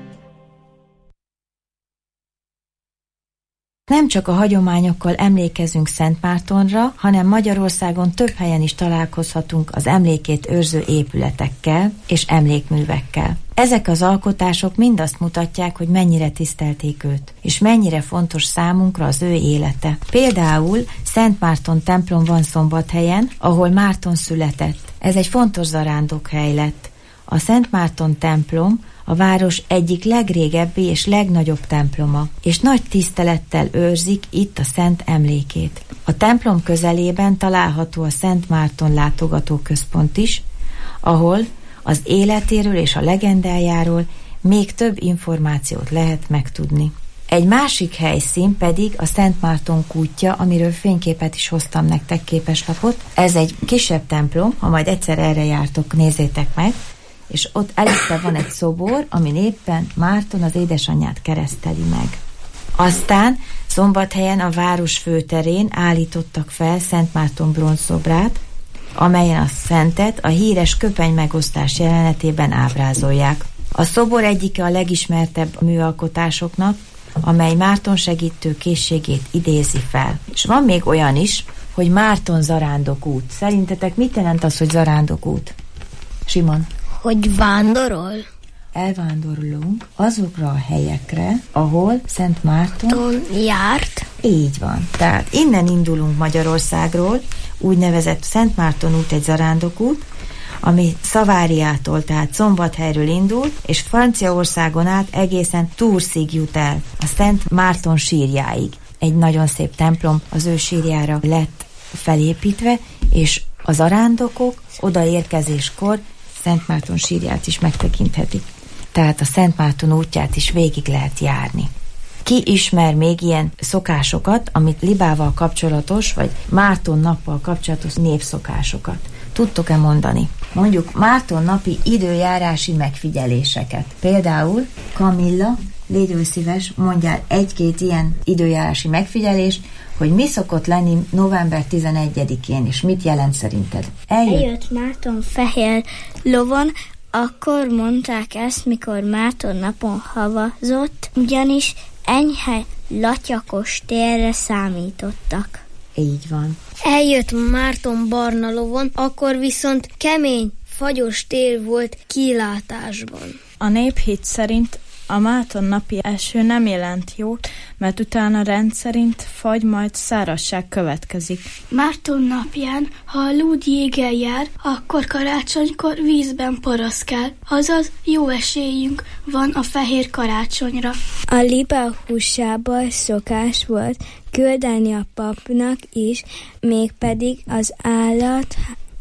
Speaker 8: Nem csak a hagyományokkal emlékezünk Szent Mártonra, hanem Magyarországon több helyen is találkozhatunk az emlékét őrző épületekkel és emlékművekkel. Ezek az alkotások mind azt mutatják, hogy mennyire tisztelték őt, és mennyire fontos számunkra az ő élete. Például Szent Márton templom van Szombathelyen, ahol Márton született. Ez egy fontos zarándokhely lett. A Szent Márton templom a város egyik legrégebbi és legnagyobb temploma, és nagy tisztelettel őrzik itt a szent emlékét. A templom közelében található a Szent Márton látogatóközpont is, ahol az életéről és a legendájáról még több információt lehet megtudni. Egy másik helyszín pedig a Szent Márton kútja, amiről fényképet is hoztam nektek, képeslapot. Ez egy kisebb templom, ha majd egyszer erre jártok, nézzétek meg, és ott előtte van egy szobor, amin éppen Márton az édesanyját kereszteli meg. Aztán Szombathelyen a város főterén állítottak fel Szent Márton bronzszobrát, amelyen a szentet a híres köpeny megosztás jelenetében ábrázolják. A szobor egyike a legismertebb műalkotásoknak, amely Márton segítő készségét idézi fel. És van még olyan is, hogy Márton zarándokút. Szerintetek mit jelent az, hogy zarándokút? Simon?
Speaker 9: Hogy vándorol?
Speaker 8: Elvándorlunk azokra a helyekre, ahol Szent Márton
Speaker 9: járt.
Speaker 8: Így van. Tehát innen indulunk Magyarországról, úgynevezett Szent Márton út egy zarándokút, ami Szaváriától, tehát Szombathelyről indul, és Franciaországon át egészen Tourszig jut el, a Szent Márton sírjáig. Egy nagyon szép templom az ő sírjára lett felépítve, és a zarándokok odaérkezéskor Szent Márton sírját is megtekinthetik. Tehát a Szent Márton útját is végig lehet járni. Ki ismer még ilyen szokásokat, amit libával kapcsolatos, vagy Márton nappal kapcsolatos népszokásokat? Tudtok-e mondani? Mondjuk Márton napi időjárási megfigyeléseket. Például Kamilla, légy szíves, mondjál egy-két ilyen időjárási megfigyelést, hogy mi szokott lenni november tizenegyedikén, és mit jelent szerinted?
Speaker 9: Eljött, Eljött Márton fehér lovon, akkor mondták ezt, mikor Márton napon havazott, ugyanis enyhe latyakos térre számítottak.
Speaker 8: Így van.
Speaker 10: Eljött Márton barna lovon, akkor viszont kemény, fagyos tér volt kilátásban.
Speaker 11: A néphit szerint A Márton napi eső nem jelent jót, mert utána rendszerint fagy, majd szárazság következik.
Speaker 9: Márton napján, ha a lúd jéggel jár, akkor karácsonykor vízben poroszkál, azaz jó esélyünk van a fehér karácsonyra.
Speaker 13: A liba húsából szokás volt küldeni a papnak is, mégpedig az állat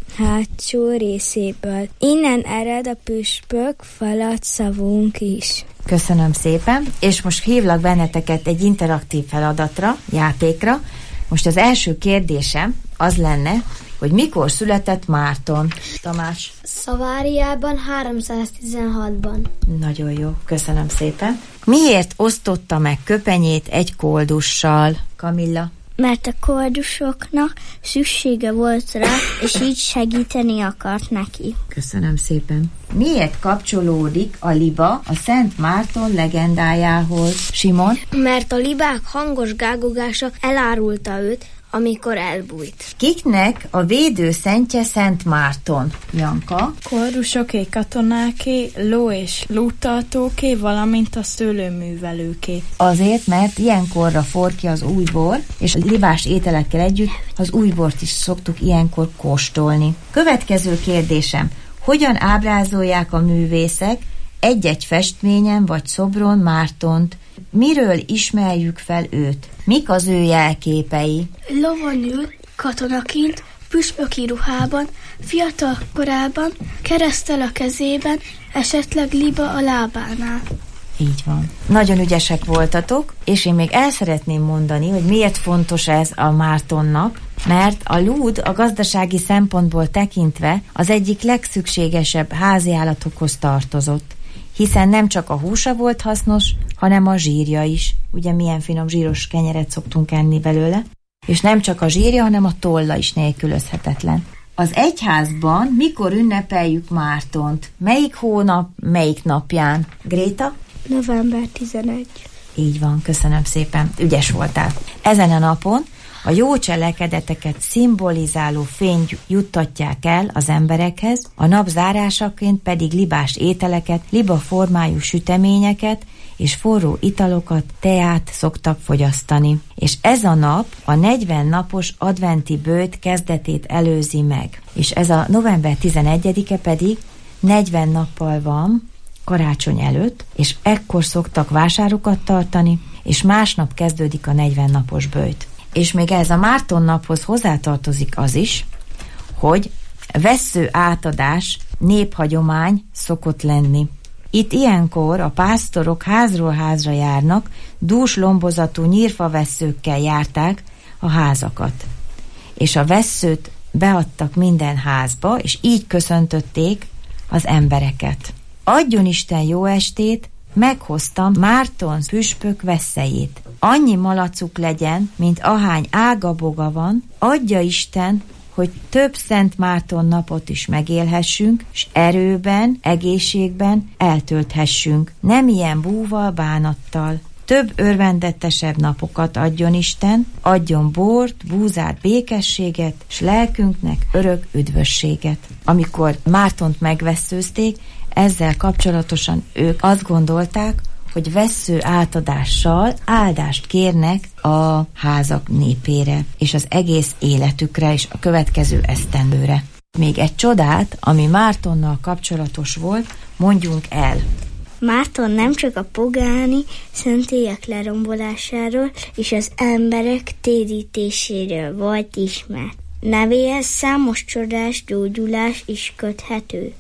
Speaker 13: hátsó részéből. Innen ered a püspök falat szavunk is.
Speaker 8: Köszönöm szépen, és most hívlak benneteket egy interaktív feladatra, játékra. Most az első kérdésem az lenne, hogy mikor született Márton? Tamás?
Speaker 10: Szaváriában háromszáztizenhatban.
Speaker 8: Nagyon jó, köszönöm szépen. Miért osztotta meg köpenyét egy koldussal? Kamilla?
Speaker 13: Mert a koldusoknak szüksége volt rá, és így segíteni akart neki.
Speaker 8: Köszönöm szépen. Miért kapcsolódik a liba a Szent Márton legendájához? Simon?
Speaker 10: Mert a libák hangos gágogása elárulta őt, amikor elbújt.
Speaker 8: Kiknek a védőszentje Szent Márton? Janka?
Speaker 11: Kordusoké, katonáké, ló és lúttartóké, valamint a szőlőművelőké.
Speaker 8: Azért, mert ilyenkorra forr ki az új bor, és a libás ételekkel együtt az új bort is szoktuk ilyenkor kóstolni. Következő kérdésem. Hogyan ábrázolják a művészek egy-egy festményen vagy szobron Mártont? Miről ismerjük fel őt? Mik az ő jelképei?
Speaker 9: Lovon ül, katonaként, püspöki ruhában, fiatal korában, kereszttel a kezében, esetleg liba a lábánál.
Speaker 8: Így van. Nagyon ügyesek voltatok, és én még el szeretném mondani, hogy miért fontos ez a Mártonnak, mert a lúd a gazdasági szempontból tekintve az egyik legszükségesebb háziállatokhoz tartozott, hiszen nem csak a húsa volt hasznos, hanem a zsírja is. Ugye milyen finom zsíros kenyeret szoktunk enni belőle, és nem csak a zsírja, hanem a tolla is nélkülözhetetlen. Az egyházban mikor ünnepeljük Mártont? Melyik hónap, melyik napján? Gréta?
Speaker 13: november tizenegy.
Speaker 8: Így van, köszönöm szépen, ügyes voltál. Ezen a napon a jó cselekedeteket szimbolizáló fényt juttatják el az emberekhez, a nap zárásaként pedig libás ételeket, liba formájú süteményeket és forró italokat, teát szoktak fogyasztani. És ez a nap a negyven napos adventi böjt kezdetét előzi meg. És ez a november tizenegyedike pedig negyven nappal van karácsony előtt, és ekkor szoktak vásárokat tartani, és másnap kezdődik a negyven napos böjt. És még ez a Márton naphoz hozzátartozik az is, hogy vessző átadás néphagyomány szokott lenni. Itt ilyenkor a pásztorok házról házra járnak, dús lombozatú nyírfavesszőkkel járták a házakat. És a vesszőt beadtak minden házba, és így köszöntötték az embereket. Adjon Isten jó estét, meghoztam Márton püspök vesszejét. Annyi malacuk legyen, mint ahány ágaboga van, adja Isten, hogy több Szent Márton napot is megélhessünk, s erőben, egészségben eltölthessünk. Nem ilyen búval, bánattal. Több örvendettesebb napokat adjon Isten, adjon bort, búzát, békességet, s lelkünknek örök üdvösséget. Amikor Mártont megvesszőzték, ezzel kapcsolatosan ők azt gondolták, hogy vessző átadással áldást kérnek a házak népére, és az egész életükre és a következő esztendőre. Még egy csodát, ami Mártonnal kapcsolatos volt, mondjunk el.
Speaker 13: Márton nem csak a pogáni szentélyek lerombolásáról és az emberek térítéséről volt ismert. Nevéhez számos csodás gyógyulás is köthető.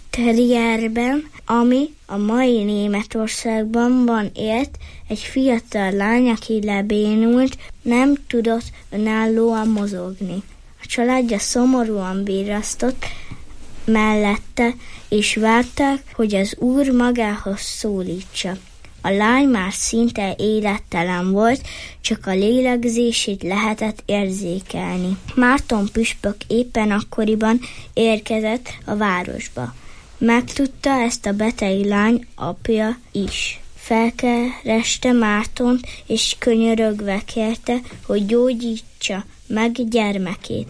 Speaker 13: Terrierben, ami a mai Németországban van élt, egy fiatal lány, aki lebénult, nem tudott önállóan mozogni. A családja szomorúan virrasztott mellette, és várták, hogy az úr magához szólítsa. A lány már szinte élettelen volt, csak a lélegzését lehetett érzékelni. Márton püspök éppen akkoriban érkezett a városba. Megtudta ezt a beteg lány apja is. Felkereste Mártont, és könyörögve kérte, hogy gyógyítsa meg gyermekét.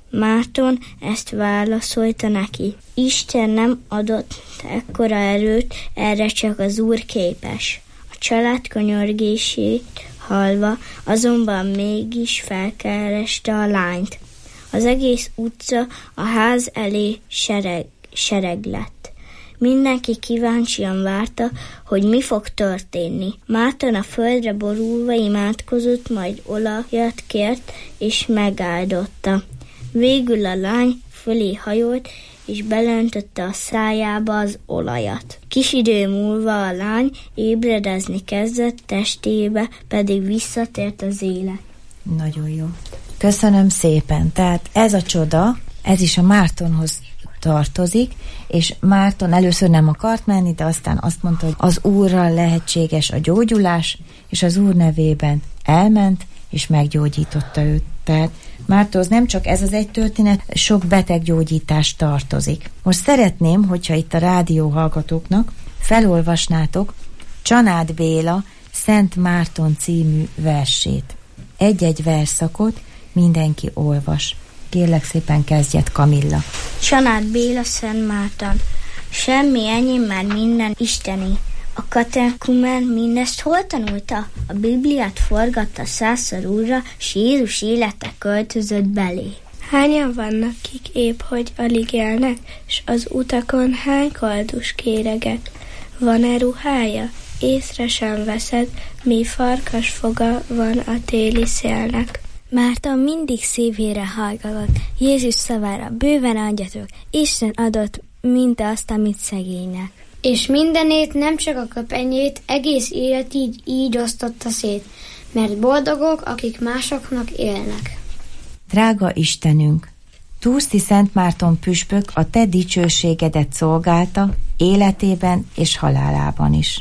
Speaker 13: Márton ezt válaszolta neki. Isten nem adott ekkora erőt, erre csak az Úr képes. A család könyörgését hallva azonban mégis felkereste a lányt. Az egész utca a ház elé sereg, sereg lett. Mindenki kíváncsian várta, hogy mi fog történni. Márton a földre borulva imádkozott, majd olajat kért és megáldotta. Végül a lány fölé hajolt, és belöntötte a szájába az olajat. Kis idő múlva a lány ébredezni kezdett, testébe pedig visszatért az élet.
Speaker 8: Nagyon jó. Köszönöm szépen. Tehát ez a csoda, ez is a Mártonhoz tartozik, és Márton először nem akart menni, de aztán azt mondta, hogy az Úrral lehetséges a gyógyulás, és az Úr nevében elment, és meggyógyította őt. Tehát Mártonhoz nem csak ez az egy történet, sok beteggyógyítás tartozik. Most szeretném, hogyha itt a rádió hallgatóknak felolvasnátok Csanád Béla Szent Márton című versét. Egy-egy verszakot mindenki olvas. Kérlek szépen kezdjet, Kamilla.
Speaker 13: Csanád Béla Szent Márton. Semmi enyém, már minden isteni. A katekumen mindezt hol tanulta? A Bibliát forgatta százszor újra, s Jézus élete költözött belé.
Speaker 9: Hányan vannak, kik épp hogy alig élnek, s az utakon hány koldus kéreget? Van-e ruhája? Észre sem veszed, mi farkas foga van a téli szélnek.
Speaker 14: Márton mindig szívére hallgatott, Jézus szavára bőven adjatok, Isten adott mint azt, amit szegénynek.
Speaker 10: És mindenét, nem csak a köpenyét, egész élet így, így osztotta szét, mert boldogok, akik másoknak élnek.
Speaker 8: Drága Istenünk, Túrszi Szent Márton püspök a te dicsőségedet szolgálta életében és halálában is.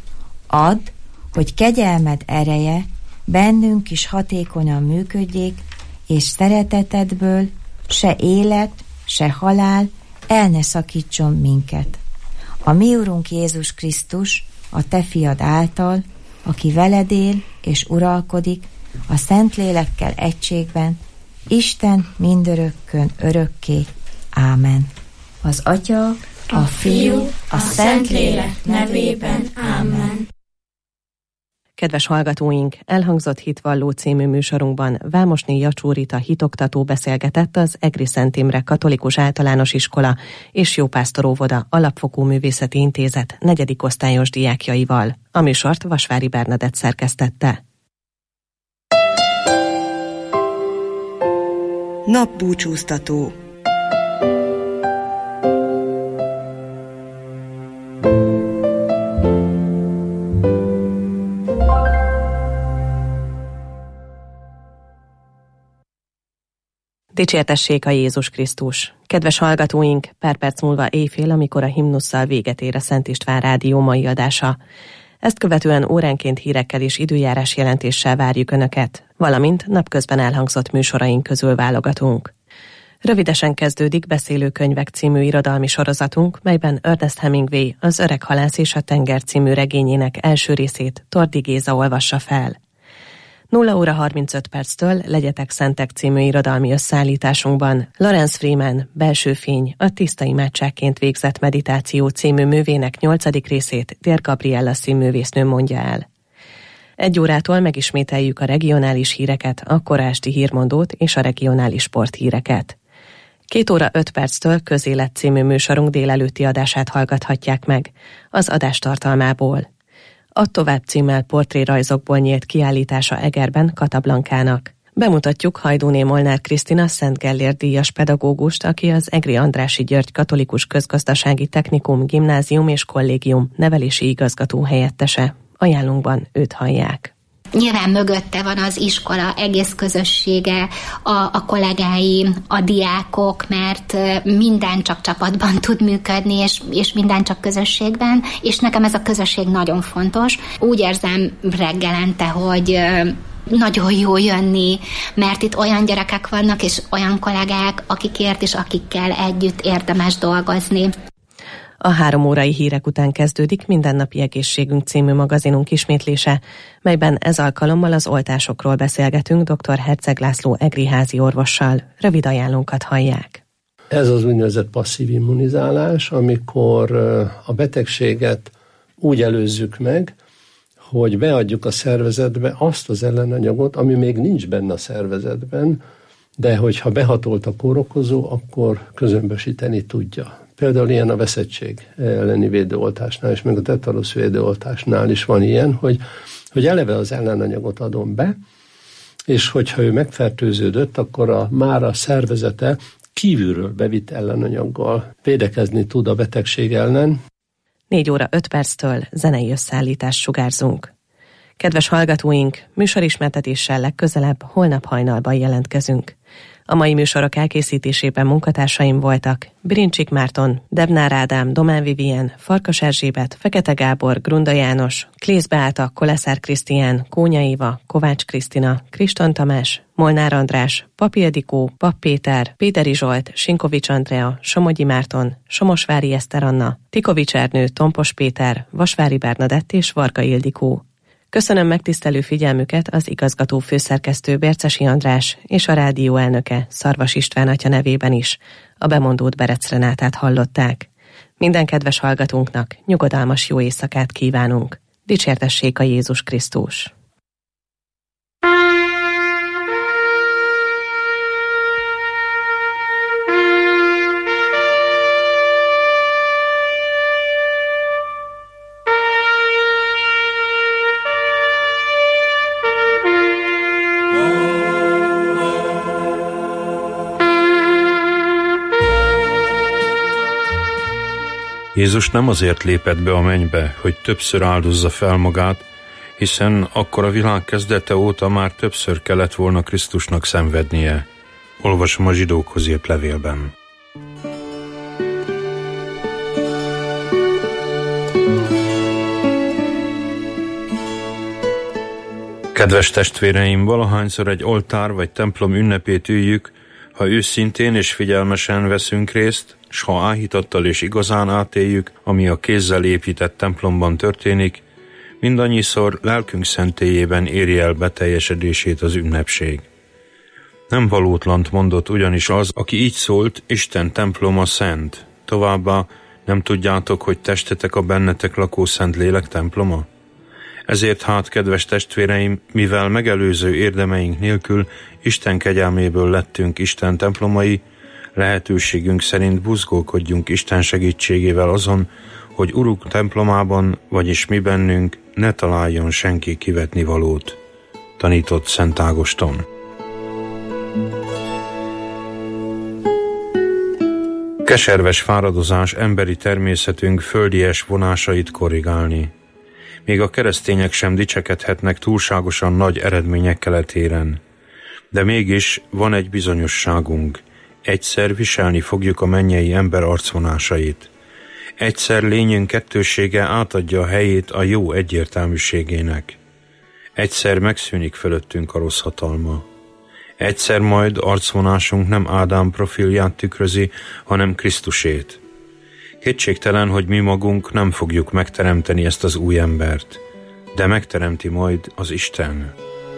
Speaker 8: Add, hogy kegyelmed ereje bennünk is hatékonyan működjék, és szeretetedből se élet, se halál el ne szakítson minket. A mi Urunk Jézus Krisztus, a te fiad által, aki veled él és uralkodik, a Szentlélekkel egységben, Isten mindörökkön örökké. Ámen. Az Atya,
Speaker 7: a Fiú, a Szentlélek nevében. Ámen.
Speaker 4: Kedves hallgatóink, elhangzott Hitvalló című műsorunkban Vámosné Jacsó-Rita hitoktató beszélgetett az Egri Szent Imre Katolikus Általános Iskola és Jópásztor óvoda Alapfokú Művészeti Intézet negyedik osztályos diákjaival. A műsort Vasvári Bernadett szerkesztette.
Speaker 15: Napbúcsúztató.
Speaker 4: Dicsértessék a Jézus Krisztus! Kedves hallgatóink, pár perc múlva éjfél, amikor a himnusszal véget ér a Szent István Rádió mai adása. Ezt követően óránként hírekkel és időjárás jelentéssel várjuk Önöket, valamint napközben elhangzott műsoraink közül válogatunk. Rövidesen kezdődik Beszélőkönyvek című irodalmi sorozatunk, melyben Ernest Hemingway Az öreg halász és a tenger című regényének első részét Tordi Géza olvassa fel. nulla óra harmincöt perctől Legyetek Szentek című irodalmi összeállításunkban Lawrence Freeman Belső fény, a tiszta imádságként végzett meditáció című művének nyolcadik részét Dér Gabriella színművésznő mondja el. Egy órától megismételjük a regionális híreket, a kora esti hírmondót és a regionális sporthíreket. Két óra öt perctől Közélet című műsorunk délelőtti adását hallgathatják meg, az adás tartalmából. A Tovább címmel portrérajzokból nyílt kiállítása Egerben Katablankának. Bemutatjuk Hajdúné Molnár Krisztina Szent Gellért díjas pedagógust, aki az Egri Andrássy György Katolikus Közgazdasági Technikum, Gimnázium és Kollégium nevelési igazgató helyettese. Ajánlunkban őt hallják.
Speaker 16: Nyilván mögötte van az iskola egész közössége, a, a kollégái, a diákok, mert minden csak csapatban tud működni, és, és minden csak közösségben, és nekem ez a közösség nagyon fontos. Úgy érzem reggelente, hogy nagyon jó jönni, mert itt olyan gyerekek vannak, és olyan kollégák, akikért és akikkel együtt érdemes dolgozni.
Speaker 4: A három órai hírek után kezdődik Mindennapi Egészségünk című magazinunk ismétlése, melyben ez alkalommal az oltásokról beszélgetünk dr. Herceg László egri házi orvossal. Rövid ajánlónkat hallják.
Speaker 17: Ez az úgynevezett passzív immunizálás, amikor a betegséget úgy előzzük meg, hogy beadjuk a szervezetbe azt az ellenanyagot, ami még nincs benne a szervezetben, de hogyha behatolt a kórokozó, akkor közömbösíteni tudja. Például ilyen a veszettség elleni védőoltásnál és meg a tetanusz védőoltásnál is van ilyen, hogy, hogy eleve az ellenanyagot adom be, és hogyha ő megfertőződött, akkor a, már a szervezete kívülről bevitt ellenanyaggal védekezni tud a betegség ellen.
Speaker 4: négy óra öt perctől zenei összeállítást sugárzunk. Kedves hallgatóink, műsorismertetéssel legközelebb holnap hajnalban jelentkezünk. A mai műsorok elkészítésében munkatársaim voltak Birincsik Márton, Devnár Ádám, Domán Vivien, Farkas Erzsébet, Fekete Gábor, Grunda János, Klész Beáta, Koleszár Krisztián, Kónya Éva, Kovács Krisztina, Kriston Tamás, Molnár András, Papi Ildikó, Papp Péter, Péteri Zsolt, Sinkovics Andrea, Somogyi Márton, Somosvári Eszter Anna, Tikovics Ernő, Tompos Péter, Vasvári Bernadett és Varga Ildikó. Köszönöm megtisztelő figyelmüket az igazgató főszerkesztő Bercesi András és a rádió elnöke Szarvas István atya nevében is. A bemondót Berec Renátát hallották. Minden kedves hallgatónknak nyugodalmas jó éjszakát kívánunk. Dicsértessék a Jézus Krisztus!
Speaker 18: Jézus nem azért lépett be a mennybe, hogy többször áldozza fel magát, hiszen akkor a világ kezdete óta már többször kellett volna Krisztusnak szenvednie. Olvasom a zsidókhoz írt levélben. Kedves testvéreim, valahányszor egy oltár vagy templom ünnepét üljük, ha őszintén és figyelmesen veszünk részt, s ha áhítattal és igazán átéljük, ami a kézzel épített templomban történik, mindannyiszor lelkünk szentélyében éri el beteljesedését az ünnepség. Nem valótlant mondott ugyanis az, aki így szólt, Isten temploma szent. Továbbá nem tudjátok, hogy testetek a bennetek lakó szent lélek temploma? Ezért hát, kedves testvéreim, mivel megelőző érdemeink nélkül Isten kegyelméből lettünk Isten templomai, lehetőségünk szerint buzgolkodjunk Isten segítségével azon, hogy Uruk templomában, vagyis mi bennünk ne találjon senki kivetni valót. Tanított Szent Ágoston. Keserves fáradozás emberi természetünk földies vonásait korrigálni. Még a keresztények sem dicsekedhetnek túlságosan nagy eredmények keletéren. De mégis van egy bizonyosságunk. Egyszer viselni fogjuk a mennyei ember arcvonásait. Egyszer lényünk kettősége átadja a helyét a jó egyértelműségének. Egyszer megszűnik fölöttünk a rossz hatalma. Egyszer majd arcvonásunk nem Ádám profilját tükrözi, hanem Krisztusét. Kétségtelen, hogy mi magunk nem fogjuk megteremteni ezt az új embert, de megteremti majd az Isten.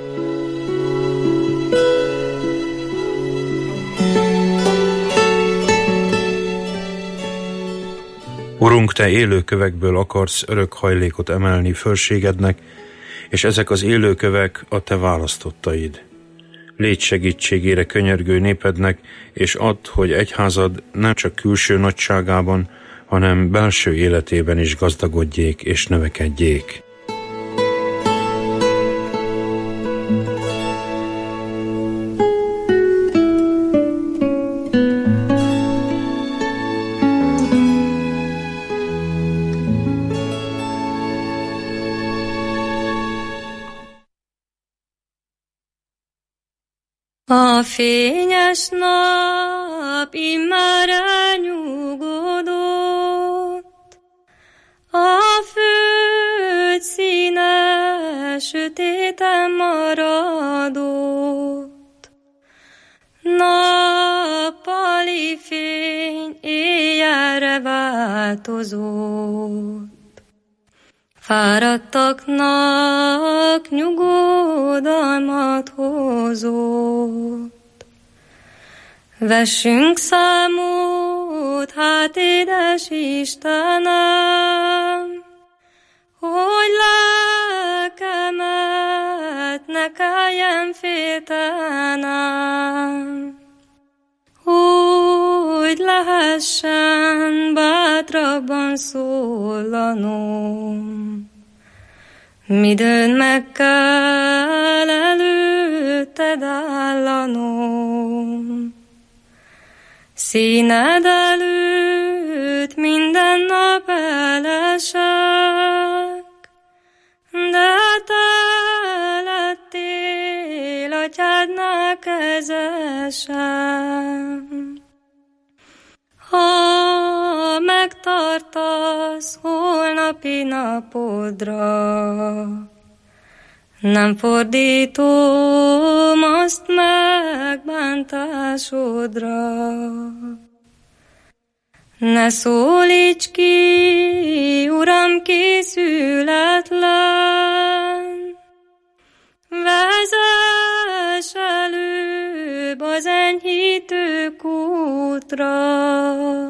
Speaker 18: Urunk, Te élőkövekből akarsz örök hajlékot emelni fölségednek, és ezek az élőkövek a Te választottaid. Légy segítségére könyörgő népednek, és add, hogy egyházad nem csak külső nagyságában, hanem belső életében is gazdagodjék és növekedjék.
Speaker 19: A fényes nap immár elnyugodott, a föld színe sötéten maradott. Nappali fény éjjelre vár. változott. Fáradtaknak nyugodalmat hozott. Vessünk számot, hát édes Istenem, hogy lelkemet ne kelljen féltenem, hogy lehessen bátrabban szólanom. Midőn meg kell előtted állanom, színed előtt minden nap elesek, de te lettél atyádnál kezesem. Ha megtartasz holnapi napodra, nem fordítom azt megbántásodra. Ne szólíts ki, Uram, készületlen, vezess előbb az enyhítő kútra.